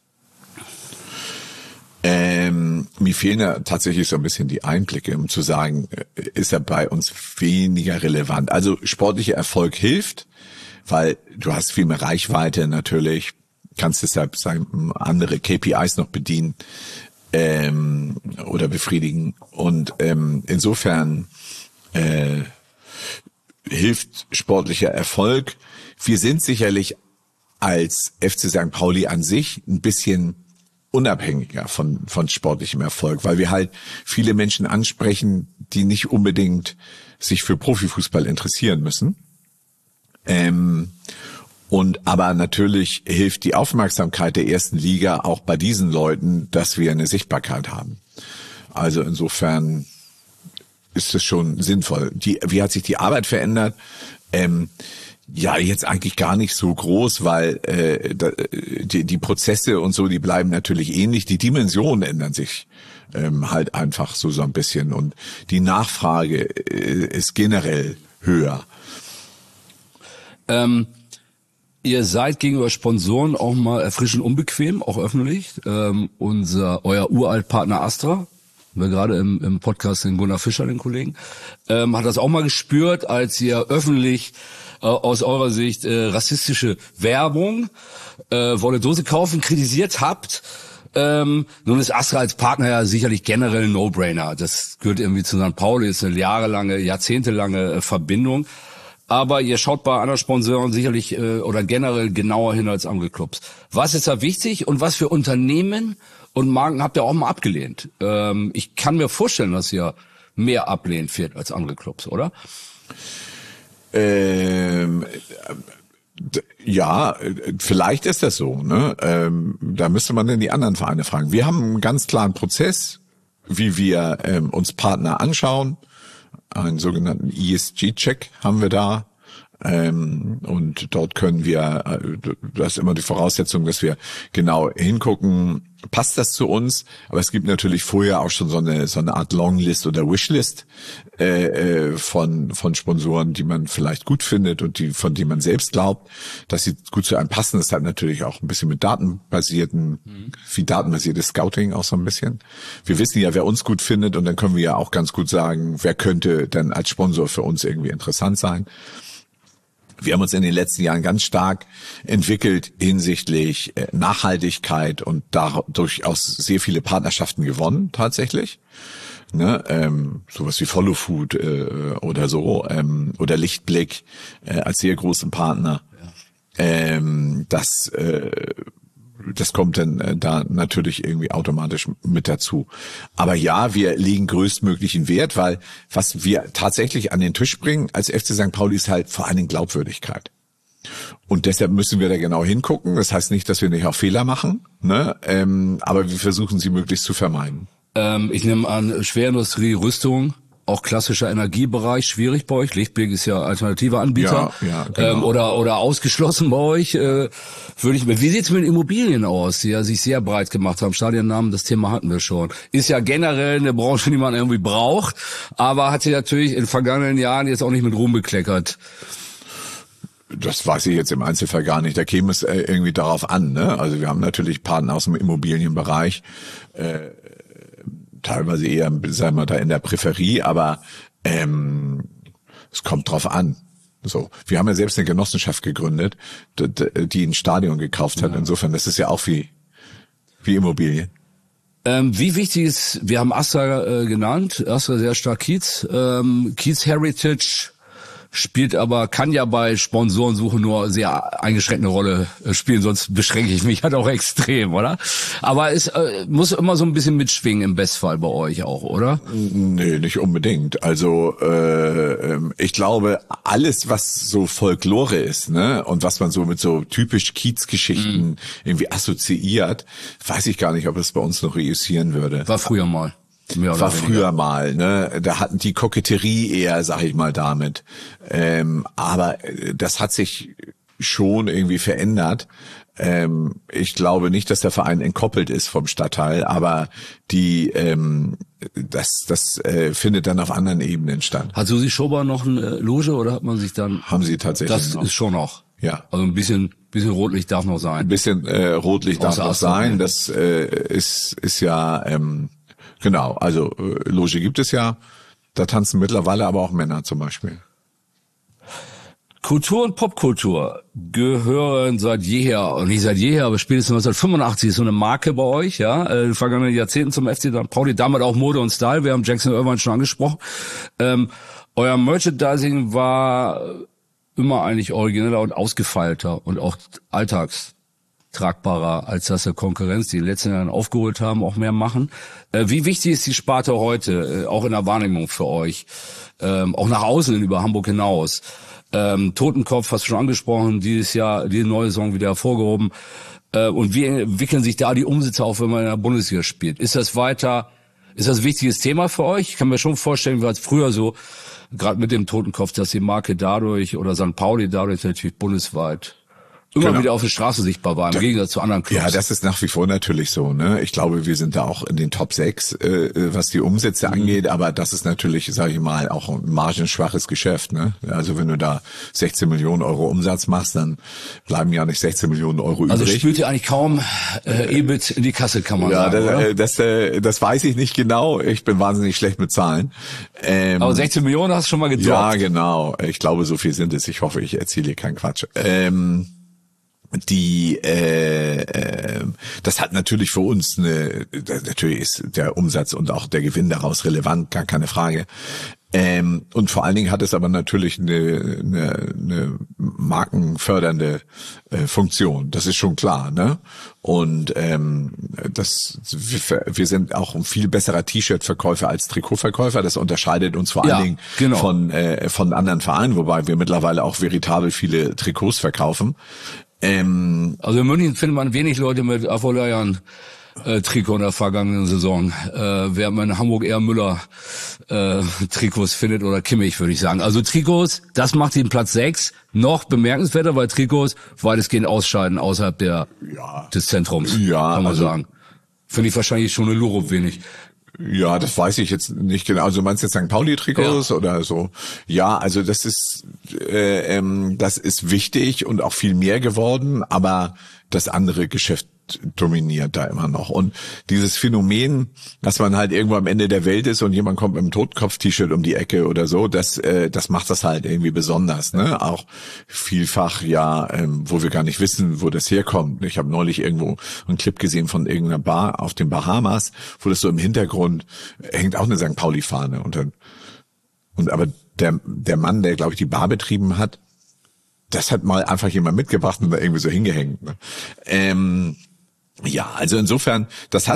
Mir fehlen ja tatsächlich so ein bisschen die Einblicke, um zu sagen, ist er bei uns weniger relevant. Also sportlicher Erfolg hilft, weil du hast viel mehr Reichweite natürlich, kannst deshalb andere KPIs noch bedienen oder befriedigen. Und insofern hilft sportlicher Erfolg. Wir sind sicherlich als FC St. Pauli an sich ein bisschen unabhängiger von sportlichem Erfolg, weil wir halt viele Menschen ansprechen, die nicht unbedingt sich für Profifußball interessieren müssen. Aber natürlich hilft die Aufmerksamkeit der ersten Liga auch bei diesen Leuten, dass wir eine Sichtbarkeit haben. Also insofern ist es schon sinnvoll. Wie hat sich die Arbeit verändert? Ja, jetzt eigentlich gar nicht so groß, weil die Prozesse und so, die bleiben natürlich ähnlich. Die Dimensionen ändern sich halt einfach so ein bisschen und die Nachfrage ist generell höher. Ihr seid gegenüber Sponsoren auch mal erfrischend unbequem, auch öffentlich. Euer Uraltpartner Astra, wir gerade im Podcast den Gunnar Fischer, den Kollegen, hat das auch mal gespürt, als ihr öffentlich aus eurer Sicht rassistische Werbung, Wolle Dose kaufen, kritisiert habt. Nun ist Astra als Partner ja sicherlich generell ein No-Brainer. Das gehört irgendwie zu St. Pauli, ist eine jahrzehntelange Verbindung. Aber ihr schaut bei anderen Sponsoren sicherlich oder generell genauer hin als andere Clubs. Was ist da wichtig und was für Unternehmen und Marken habt ihr auch mal abgelehnt? Ich kann mir vorstellen, dass ihr mehr ablehnt Fürth als andere Clubs, oder? Ja, vielleicht ist das so. Ne? Da müsste man dann die anderen Vereine fragen. Wir haben einen ganz klaren Prozess, wie wir uns Partner anschauen. Einen sogenannten ESG-Check haben wir da. Und dort können wir, das ist immer die Voraussetzung, dass wir genau hingucken, passt das zu uns? Aber es gibt natürlich vorher auch schon so eine Art Longlist oder Wishlist von Sponsoren, die man vielleicht gut findet und von denen man selbst glaubt, dass sie gut zu einem passen. Das hat natürlich auch ein bisschen mit wie datenbasiertes Scouting auch so ein bisschen. Wir wissen ja, wer uns gut findet und dann können wir ja auch ganz gut sagen, wer könnte dann als Sponsor für uns irgendwie interessant sein. Wir haben uns in den letzten Jahren ganz stark entwickelt hinsichtlich Nachhaltigkeit und dadurch auch sehr viele Partnerschaften gewonnen, tatsächlich. Ne, sowas wie Follow Food oder so, oder Lichtblick als sehr großen Partner. Ja. Das kommt dann da natürlich irgendwie automatisch mit dazu. Aber ja, wir legen größtmöglichen Wert, weil was wir tatsächlich an den Tisch bringen als FC St. Pauli ist halt vor allen Dingen Glaubwürdigkeit. Und deshalb müssen wir da genau hingucken. Das heißt nicht, dass wir nicht auch Fehler machen, ne? Aber wir versuchen sie möglichst zu vermeiden. Ich nehme an, Schwerindustrie, Rüstung, auch klassischer Energiebereich, schwierig bei euch. Lichtblick ist ja alternativer Anbieter. Ja, genau. Oder ausgeschlossen bei euch. Wie sieht's mit Immobilien aus, die ja sich sehr breit gemacht haben? Stadionnamen, das Thema hatten wir schon. Ist ja generell eine Branche, die man irgendwie braucht, aber hat sich natürlich in den vergangenen Jahren jetzt auch nicht mit Ruhm bekleckert. Das weiß ich jetzt im Einzelfall gar nicht. Da käme es irgendwie darauf an, ne? Also wir haben natürlich Partner aus dem Immobilienbereich, teilweise eher, sagen wir da in der Präferie, aber es kommt drauf an. So, wir haben ja selbst eine Genossenschaft gegründet, die ein Stadion gekauft hat. Ja. Insofern, das ist ja auch wie Immobilien. Wie wichtig ist, wir haben Astra genannt, Astra sehr stark Kiez, Kiez Heritage kann ja bei Sponsorensuche nur sehr eingeschränkte Rolle spielen, sonst beschränke ich mich halt auch extrem, oder? Aber es muss immer so ein bisschen mitschwingen im Bestfall bei euch auch, oder? Nee, nicht unbedingt. Also ich glaube, alles, was so Folklore ist, ne, und was man so mit so typisch Kiezgeschichten irgendwie assoziiert, weiß ich gar nicht, ob es bei uns noch reüssieren würde. War früher mal. War früher mal, ne? Da hatten die Koketterie eher, sag ich mal, damit. Aber das hat sich schon irgendwie verändert. Ich glaube nicht, dass der Verein entkoppelt ist vom Stadtteil, aber das findet dann auf anderen Ebenen statt. Hat Susi Schober noch eine Loge oder hat man sich dann? Haben sie tatsächlich. Das noch. Ist schon noch. Ja. Also ein bisschen Rotlicht darf noch sein. Ein bisschen Rotlicht darf noch sein. Das ist ja genau, also Loge gibt es ja, da tanzen mittlerweile aber auch Männer zum Beispiel. Kultur und Popkultur gehören seit jeher, nicht seit jeher, aber spätestens 1985 ist so eine Marke bei euch, ja, in den vergangenen Jahrzehnten zum FC St. Pauli, damals auch Mode und Style, wir haben Jackson Irvine schon angesprochen. Euer Merchandising war immer eigentlich origineller und ausgefeilter und auch alltagstragbarer, als das der Konkurrenz, die in den letzten Jahren aufgeholt haben, auch mehr machen. Wie wichtig ist die Sparte heute, auch in der Wahrnehmung für euch, auch nach außen über Hamburg hinaus? Totenkopf, hast du schon angesprochen, dieses Jahr, die neue Saison wieder hervorgehoben. Und wie entwickeln sich da die Umsätze auf, wenn man in der Bundesliga spielt? Ist das weiter Ist das ein wichtiges Thema für euch? Ich kann mir schon vorstellen, wie es früher so, gerade mit dem Totenkopf, dass die Marke dadurch oder St. Pauli dadurch natürlich bundesweit immer wieder auf der Straße sichtbar war, im Gegensatz zu anderen Clubs. Ja, das ist nach wie vor natürlich so, ne? Ich glaube, wir sind da auch in den Top 6, was die Umsätze angeht, aber das ist natürlich, sage ich mal, auch ein margenschwaches Geschäft, ne? Also wenn du da 16 Millionen Euro Umsatz machst, dann bleiben ja nicht 16 Millionen Euro übrig. Also spült ihr eigentlich kaum EBIT in die Kasse, kann man sagen, oder? Das weiß ich nicht genau. Ich bin wahnsinnig schlecht mit Zahlen. Aber 16 Millionen hast du schon mal gedroppt. Ja, genau. Ich glaube, so viel sind es. Ich hoffe, ich erzähle hier keinen Quatsch. Das hat natürlich für uns natürlich ist der Umsatz und auch der Gewinn daraus relevant, gar keine Frage. Und vor allen Dingen hat es aber natürlich eine markenfördernde Funktion. Das ist schon klar, ne? Und wir sind auch ein viel besserer T-Shirt-Verkäufer als Trikotverkäufer. Das unterscheidet uns vor allen Dingen von anderen Vereinen, wobei wir mittlerweile auch veritabel viele Trikots verkaufen. Also in München findet man wenig Leute mit Afolayan Trikot in der vergangenen Saison, während man in Hamburg eher Müller Trikots findet oder Kimmich, würde ich sagen. Also Trikots, das macht den Platz 6 noch bemerkenswerter, weil Trikots weitestgehend ausscheiden außerhalb des Zentrums, kann man sagen. Finde ich wahrscheinlich schon eine Lurup wenig. Ja, das weiß ich jetzt nicht genau. Also meinst du jetzt St. Pauli-Trikots oder so? Ja, also das ist wichtig und auch viel mehr geworden, aber das andere Geschäft dominiert da immer noch. Und dieses Phänomen, dass man halt irgendwo am Ende der Welt ist und jemand kommt mit einem Totenkopf-T-Shirt um die Ecke oder so, das macht das halt irgendwie besonders, ne? Auch vielfach wo wir gar nicht wissen, wo das herkommt. Ich habe neulich irgendwo einen Clip gesehen von irgendeiner Bar auf den Bahamas, wo das so im Hintergrund hängt auch eine St. Pauli-Fahne aber der Mann, der glaube ich die Bar betrieben hat, das hat mal einfach jemand mitgebracht und da irgendwie so hingehängt, ne? Ja, also insofern,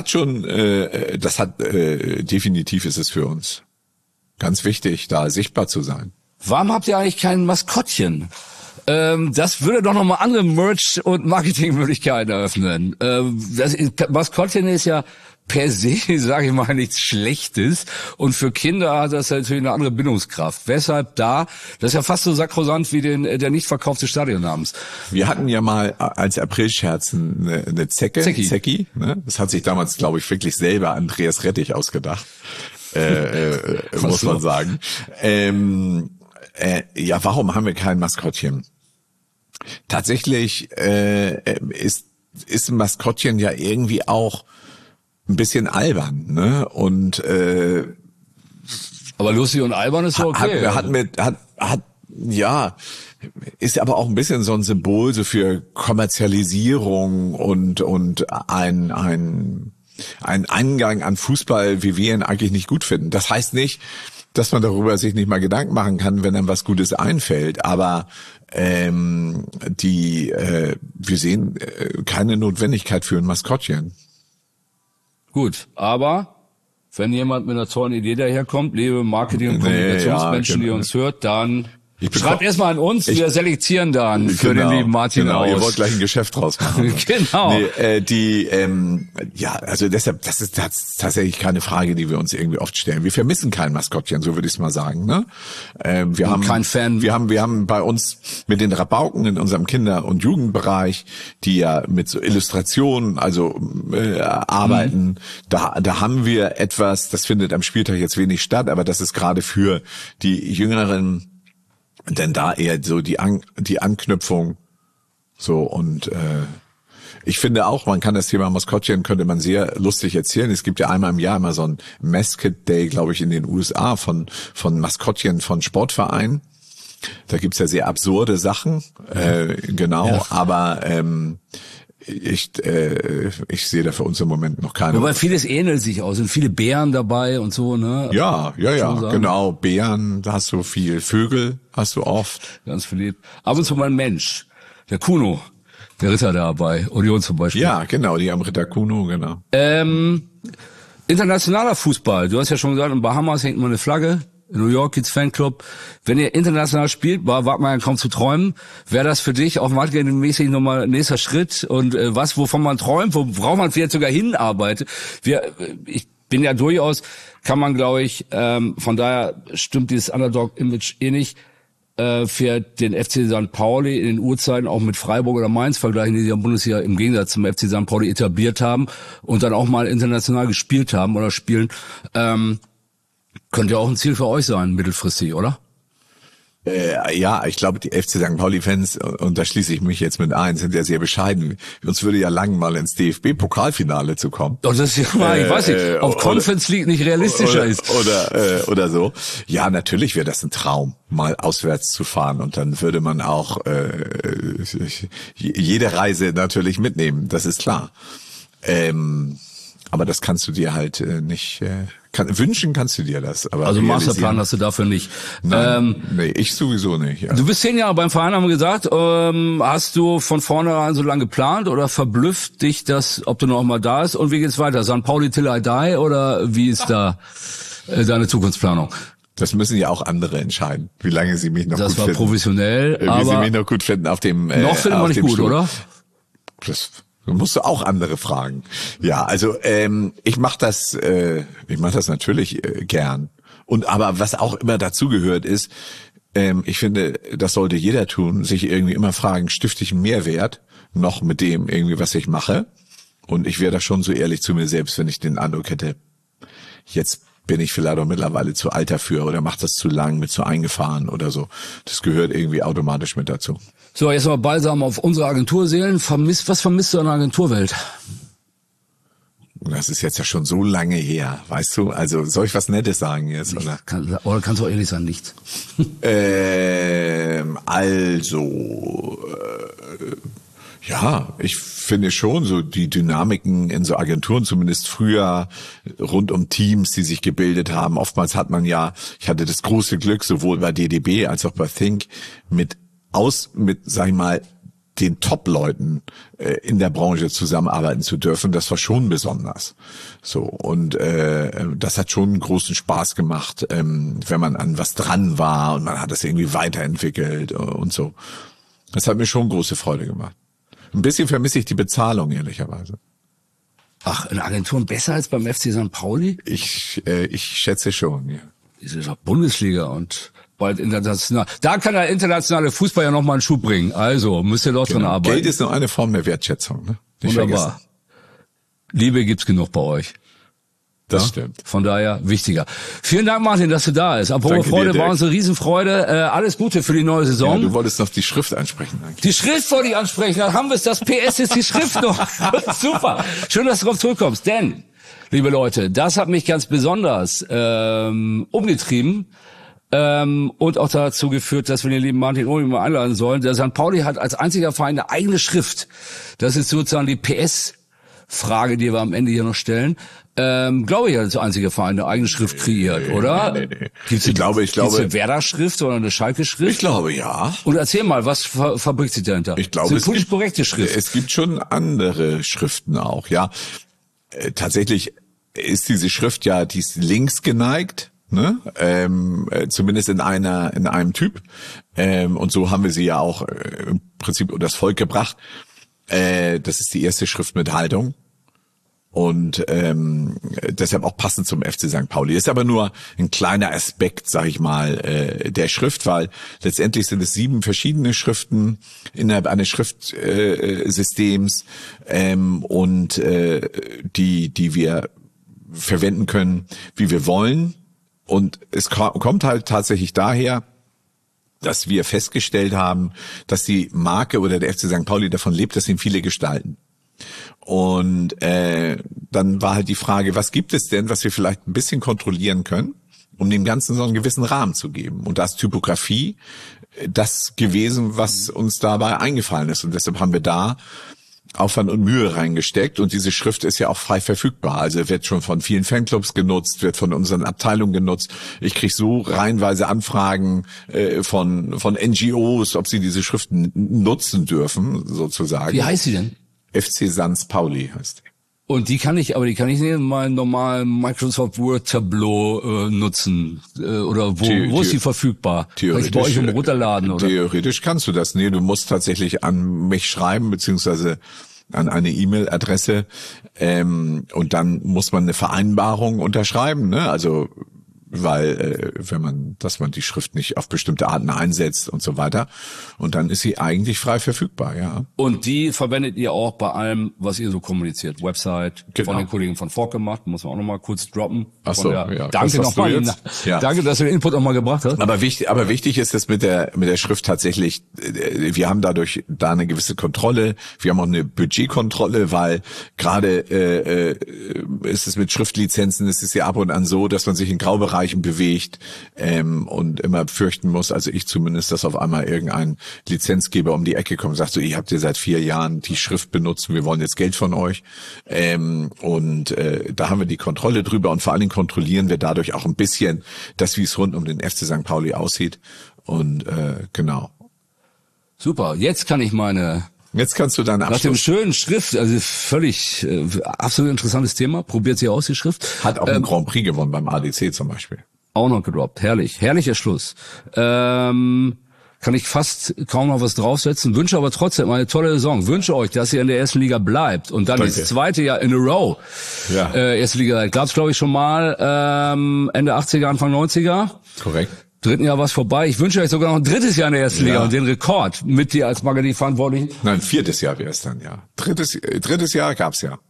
definitiv ist es für uns ganz wichtig, da sichtbar zu sein. Warum habt ihr eigentlich kein Maskottchen? Das würde doch nochmal andere Merch- und Marketingmöglichkeiten eröffnen. Das Maskottchen ist ja per se, sage ich mal, nichts Schlechtes. Und für Kinder hat das natürlich eine andere Bindungskraft. Weshalb das ist ja fast so sakrosant wie der nicht verkaufte Stadionnamens. Wir hatten ja mal als Aprilscherz eine Zecki, ne? Das hat sich damals, glaube ich, wirklich selber Andreas Rettich ausgedacht, muss man sagen. Warum haben wir kein Maskottchen? Tatsächlich ist ein Maskottchen ja irgendwie auch ein bisschen albern, ne? Und aber lustig und albern ist so okay. Ist aber auch ein bisschen so ein Symbol so für Kommerzialisierung und ein Eingang an Fußball, wie wir ihn eigentlich nicht gut finden. Das heißt nicht, dass man darüber sich nicht mal Gedanken machen kann, wenn einem was Gutes einfällt, aber wir sehen keine Notwendigkeit für ein Maskottchen. Gut, aber wenn jemand mit einer tollen Idee daherkommt, liebe Marketing- und Kommunikationsmenschen, die uns hört, dann schreibt erstmal an uns, wir selektieren dann für den lieben Martin aus. Ihr wollt gleich ein Geschäft draus machen. Genau. Also deshalb, das ist tatsächlich keine Frage, die wir uns irgendwie oft stellen. Wir vermissen kein Maskottchen, so würde ich es mal sagen, ne? Wir haben kein Fan. Wir haben bei uns mit den Rabauken in unserem Kinder- und Jugendbereich, die ja mit so Illustrationen, arbeiten, da haben wir etwas, das findet am Spieltag jetzt wenig statt, aber das ist gerade für die Jüngeren, denn da eher so die Anknüpfung so und ich finde auch, man kann das Thema Maskottchen, könnte man sehr lustig erzählen. Es gibt ja einmal im Jahr immer so ein Mascot Day, glaube ich, in den USA von Maskottchen von Sportvereinen. Da gibt's ja sehr absurde Sachen, aber ich sehe da für uns im Moment noch keine. Wobei vieles ähnelt sich auch, sind viele Bären dabei und so, ne? Ja, genau. Bären, da hast du viel. Vögel hast du oft. Ganz verliebt. Ab und zu mal ein Mensch. Der Kuno, der Ritter da bei Union zum Beispiel. Ja, genau, die haben Ritter Kuno, genau. Internationaler Fußball. Du hast ja schon gesagt, in Bahamas hängt mal eine Flagge. In New York gibt's Fanclub. Wenn ihr international spielt, wagt man ja kaum zu träumen. Wäre das für dich auch marketingmäßig nochmal ein nächster Schritt? Und wovon man träumt, worauf man vielleicht sogar hinarbeitet? bin ja durchaus, kann man glaube ich, von daher stimmt dieses Underdog-Image nicht, für den FC St. Pauli in den Urzeiten auch mit Freiburg oder Mainz vergleichen, die sich am Bundesliga im Gegensatz zum FC St. Pauli etabliert haben und dann auch mal international gespielt haben oder spielen, könnte ja auch ein Ziel für euch sein, mittelfristig, oder? Ja, ich glaube, die FC St. Pauli-Fans, und da schließe ich mich jetzt mit ein, sind ja sehr bescheiden. Uns würde ja lang mal ins DFB-Pokalfinale zu kommen. Doch, das ist ja, ich weiß nicht, ob Conference League nicht realistischer ist. Oder so. Ja, natürlich wäre das ein Traum, mal auswärts zu fahren. Und dann würde man auch jede Reise natürlich mitnehmen, das ist klar. Aber das kannst du dir halt nicht... wünschen kannst du dir das. Aber also Masterplan hast du dafür nicht. Nein, nee, ich sowieso nicht. Ja. Du bist 10 Jahre beim Verein, haben wir gesagt. Hast du von vornherein so lange geplant oder verblüfft dich das, ob du noch mal da bist? Und wie geht's weiter? St. Pauli till I die oder wie ist da deine Zukunftsplanung? Das müssen ja auch andere entscheiden, wie lange sie mich noch das gut finden. Das war professionell, wie aber... sie mich noch gut finden auf dem noch finden wir nicht gut, Stuhl. Oder? Das musst du auch andere fragen. Ja, also ich mache das natürlich gern. Und aber was auch immer dazugehört ist, ich finde, das sollte jeder tun, sich irgendwie immer fragen, stifte ich einen Mehrwert noch mit dem irgendwie, was ich mache? Und ich wäre da schon so ehrlich zu mir selbst, wenn ich den Eindruck hätte, jetzt bin ich vielleicht auch mittlerweile zu alt dafür oder macht das zu lang, mit zu eingefahren oder so. Das gehört irgendwie automatisch mit dazu. So, jetzt mal balsam auf unsere Agenturseelen. Was vermisst du an der Agenturwelt? Das ist jetzt ja schon so lange her, weißt du? Also soll ich was Nettes sagen jetzt? Oder Kannst du auch ehrlich sagen, nichts? Ja, ich finde schon so die Dynamiken in so Agenturen, zumindest früher rund um Teams, die sich gebildet haben. Oftmals hat man ja, ich hatte das große Glück, sowohl bei DDB als auch bei Think, mit, sag ich mal, den Top-Leuten in der Branche zusammenarbeiten zu dürfen. Das war schon besonders. So, und das hat schon einen großen Spaß gemacht, wenn man an was dran war und man hat das irgendwie weiterentwickelt und so. Das hat mir schon große Freude gemacht. Ein bisschen vermisse ich die Bezahlung, ehrlicherweise. Ach, in Agenturen besser als beim FC St. Pauli? Ich schätze schon, ja. Das ist doch Bundesliga und bald international. Da kann der internationale Fußball ja nochmal einen Schub bringen. Also, müsst ihr dort dran arbeiten. Geld ist nur eine Form der Wertschätzung, ne? Nicht wunderbar. Vergessen. Liebe gibt's genug bei euch. Das stimmt. Von daher wichtiger. Vielen Dank, Martin, dass du da bist. Apropos Freude, war uns eine Riesenfreude. Alles Gute für die neue Saison. Ja, du wolltest noch die Schrift ansprechen. Eigentlich. Die Schrift wollte ich ansprechen. Dann haben wir es. Das PS ist die Schrift noch. Super. Schön, dass du drauf zurückkommst. Denn, liebe Leute, das hat mich ganz besonders umgetrieben. Und auch dazu geführt, dass wir den lieben Martin Ohm mal einladen sollen. Der St. Pauli hat als einziger Verein eine eigene Schrift. Das ist sozusagen die PS-Frage, die wir am Ende hier noch stellen. Glaube ich, als einziger Verein eine eigene Schrift kreiert, oder? Nee. Ich glaube. Gibt's eine Werder-Schrift oder eine Schalke-Schrift? Ich glaube, ja. Und erzähl mal, was verbirgt sich dahinter? Ich glaube, es gibt politisch korrekte Schrift. Es gibt schon andere Schriften auch, ja. Tatsächlich ist diese Schrift ja, die ist links geneigt, ne? Zumindest in einem Typ. Und so haben wir sie ja auch im Prinzip unter das Volk gebracht. Das ist die erste Schrift mit Haltung. Und deshalb auch passend zum FC St. Pauli. Ist aber nur ein kleiner Aspekt, sag ich mal, der Schrift, weil letztendlich sind es 7 verschiedene Schriften innerhalb eines Schriftsystems und die wir verwenden können, wie wir wollen. Und es kommt halt tatsächlich daher, dass wir festgestellt haben, dass die Marke oder der FC St. Pauli davon lebt, dass ihn viele gestalten. Und dann war halt die Frage, was gibt es denn, was wir vielleicht ein bisschen kontrollieren können, um dem Ganzen so einen gewissen Rahmen zu geben. Und da ist Typografie das gewesen, was uns dabei eingefallen ist. Und deshalb haben wir da Aufwand und Mühe reingesteckt. Und diese Schrift ist ja auch frei verfügbar. Also wird schon von vielen Fanclubs genutzt, wird von unseren Abteilungen genutzt. Ich kriege so reihenweise Anfragen von NGOs, ob sie diese Schriften nutzen dürfen, sozusagen. Wie heißt sie denn? FC St. Pauli heißt die. Und die kann ich nicht in meinem normalen Microsoft Word Tableau nutzen. Oder wo ist die verfügbar? Theoretisch, bei euch runterladen, oder? Theoretisch kannst du das. Nee, du musst tatsächlich an mich schreiben, beziehungsweise an eine E-Mail-Adresse und dann muss man eine Vereinbarung unterschreiben, ne? Also weil dass man die Schrift nicht auf bestimmte Arten einsetzt und so weiter. Und dann ist sie eigentlich frei verfügbar, ja. Und die verwendet ihr auch bei allem, was ihr so kommuniziert. Website, genau. Von den Kollegen von Fork gemacht, muss man auch nochmal kurz droppen. Ach so, ja. Danke nochmal. Ja. Danke, dass du den Input nochmal gebracht hast. Aber wichtig ist es mit der Schrift tatsächlich, wir haben dadurch da eine gewisse Kontrolle, wir haben auch eine Budgetkontrolle, weil gerade ist es mit Schriftlizenzen, ist es ja ab und an so, dass man sich in Graubereichen bewegt und immer fürchten muss, also ich zumindest, dass auf einmal irgendein Lizenzgeber um die Ecke kommt und sagt so, ihr habt ja seit 4 Jahren die Schrift benutzt, wir wollen jetzt Geld von euch da haben wir die Kontrolle drüber und vor allen Dingen kontrollieren wir dadurch auch ein bisschen das, wie es rund um den FC St. Pauli aussieht und genau. Super, jetzt kannst du deinen Abschluss. Nach dem schönen Schrift, also völlig, absolut interessantes Thema. Probiert sie aus, die Schrift. Hat auch einen Grand Prix gewonnen beim ADC zum Beispiel. Auch noch gedroppt. Herrlich. Herrlicher Schluss. Kann ich fast kaum noch was draufsetzen. Wünsche aber trotzdem eine tolle Saison. Wünsche euch, dass ihr in der ersten Liga bleibt. Und dann das zweite Jahr in a row. Ja. Erste Liga. Gab's, glaube ich, schon mal Ende 80er, Anfang 90er. Korrekt. Dritten Jahr was vorbei. Ich wünsche euch sogar noch ein drittes Jahr in der ersten Liga und den Rekord mit dir als Magazin verantwortlich. Nein, 4. Jahr wäre es dann, ja. Drittes Jahr gab's ja.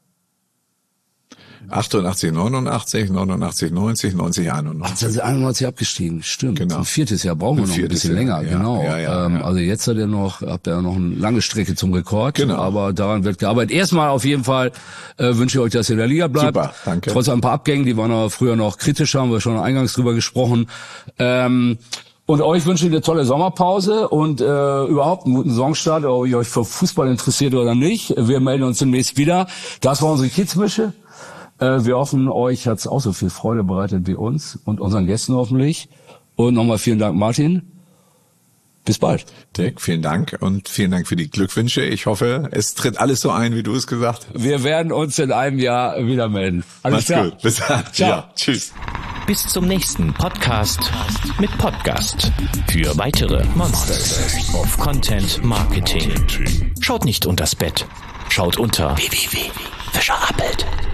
88, 89, 90, 91. 91 abgestiegen, stimmt. Genau. Ein 4. Jahr brauchen wir noch ein bisschen länger, ja, genau. Ja. Also jetzt habt ihr noch eine lange Strecke zum Rekord, genau. Aber daran wird gearbeitet. Erstmal auf jeden Fall wünsche ich euch, dass ihr in der Liga bleibt. Super, danke. Trotz ein paar Abgängen, die waren aber früher noch kritischer, haben wir schon eingangs drüber gesprochen. Und euch wünsche ich eine tolle Sommerpause und überhaupt einen guten Saisonstart, ob ihr euch für Fußball interessiert oder nicht. Wir melden uns demnächst wieder. Das war unsere Kiezmische. Wir hoffen, euch hat's auch so viel Freude bereitet wie uns und unseren Gästen hoffentlich. Und nochmal vielen Dank, Martin. Bis bald. Dirk, vielen Dank und vielen Dank für die Glückwünsche. Ich hoffe, es tritt alles so ein, wie du es gesagt hast. Wir werden uns in einem Jahr wieder melden. Alles klar. Gut. Bis dann. Ciao. Ja, tschüss. Bis zum nächsten Podcast mit Podcast. Für weitere Monsters of Content Marketing. Schaut nicht unters Bett. Schaut unter www.fischerappelt.com.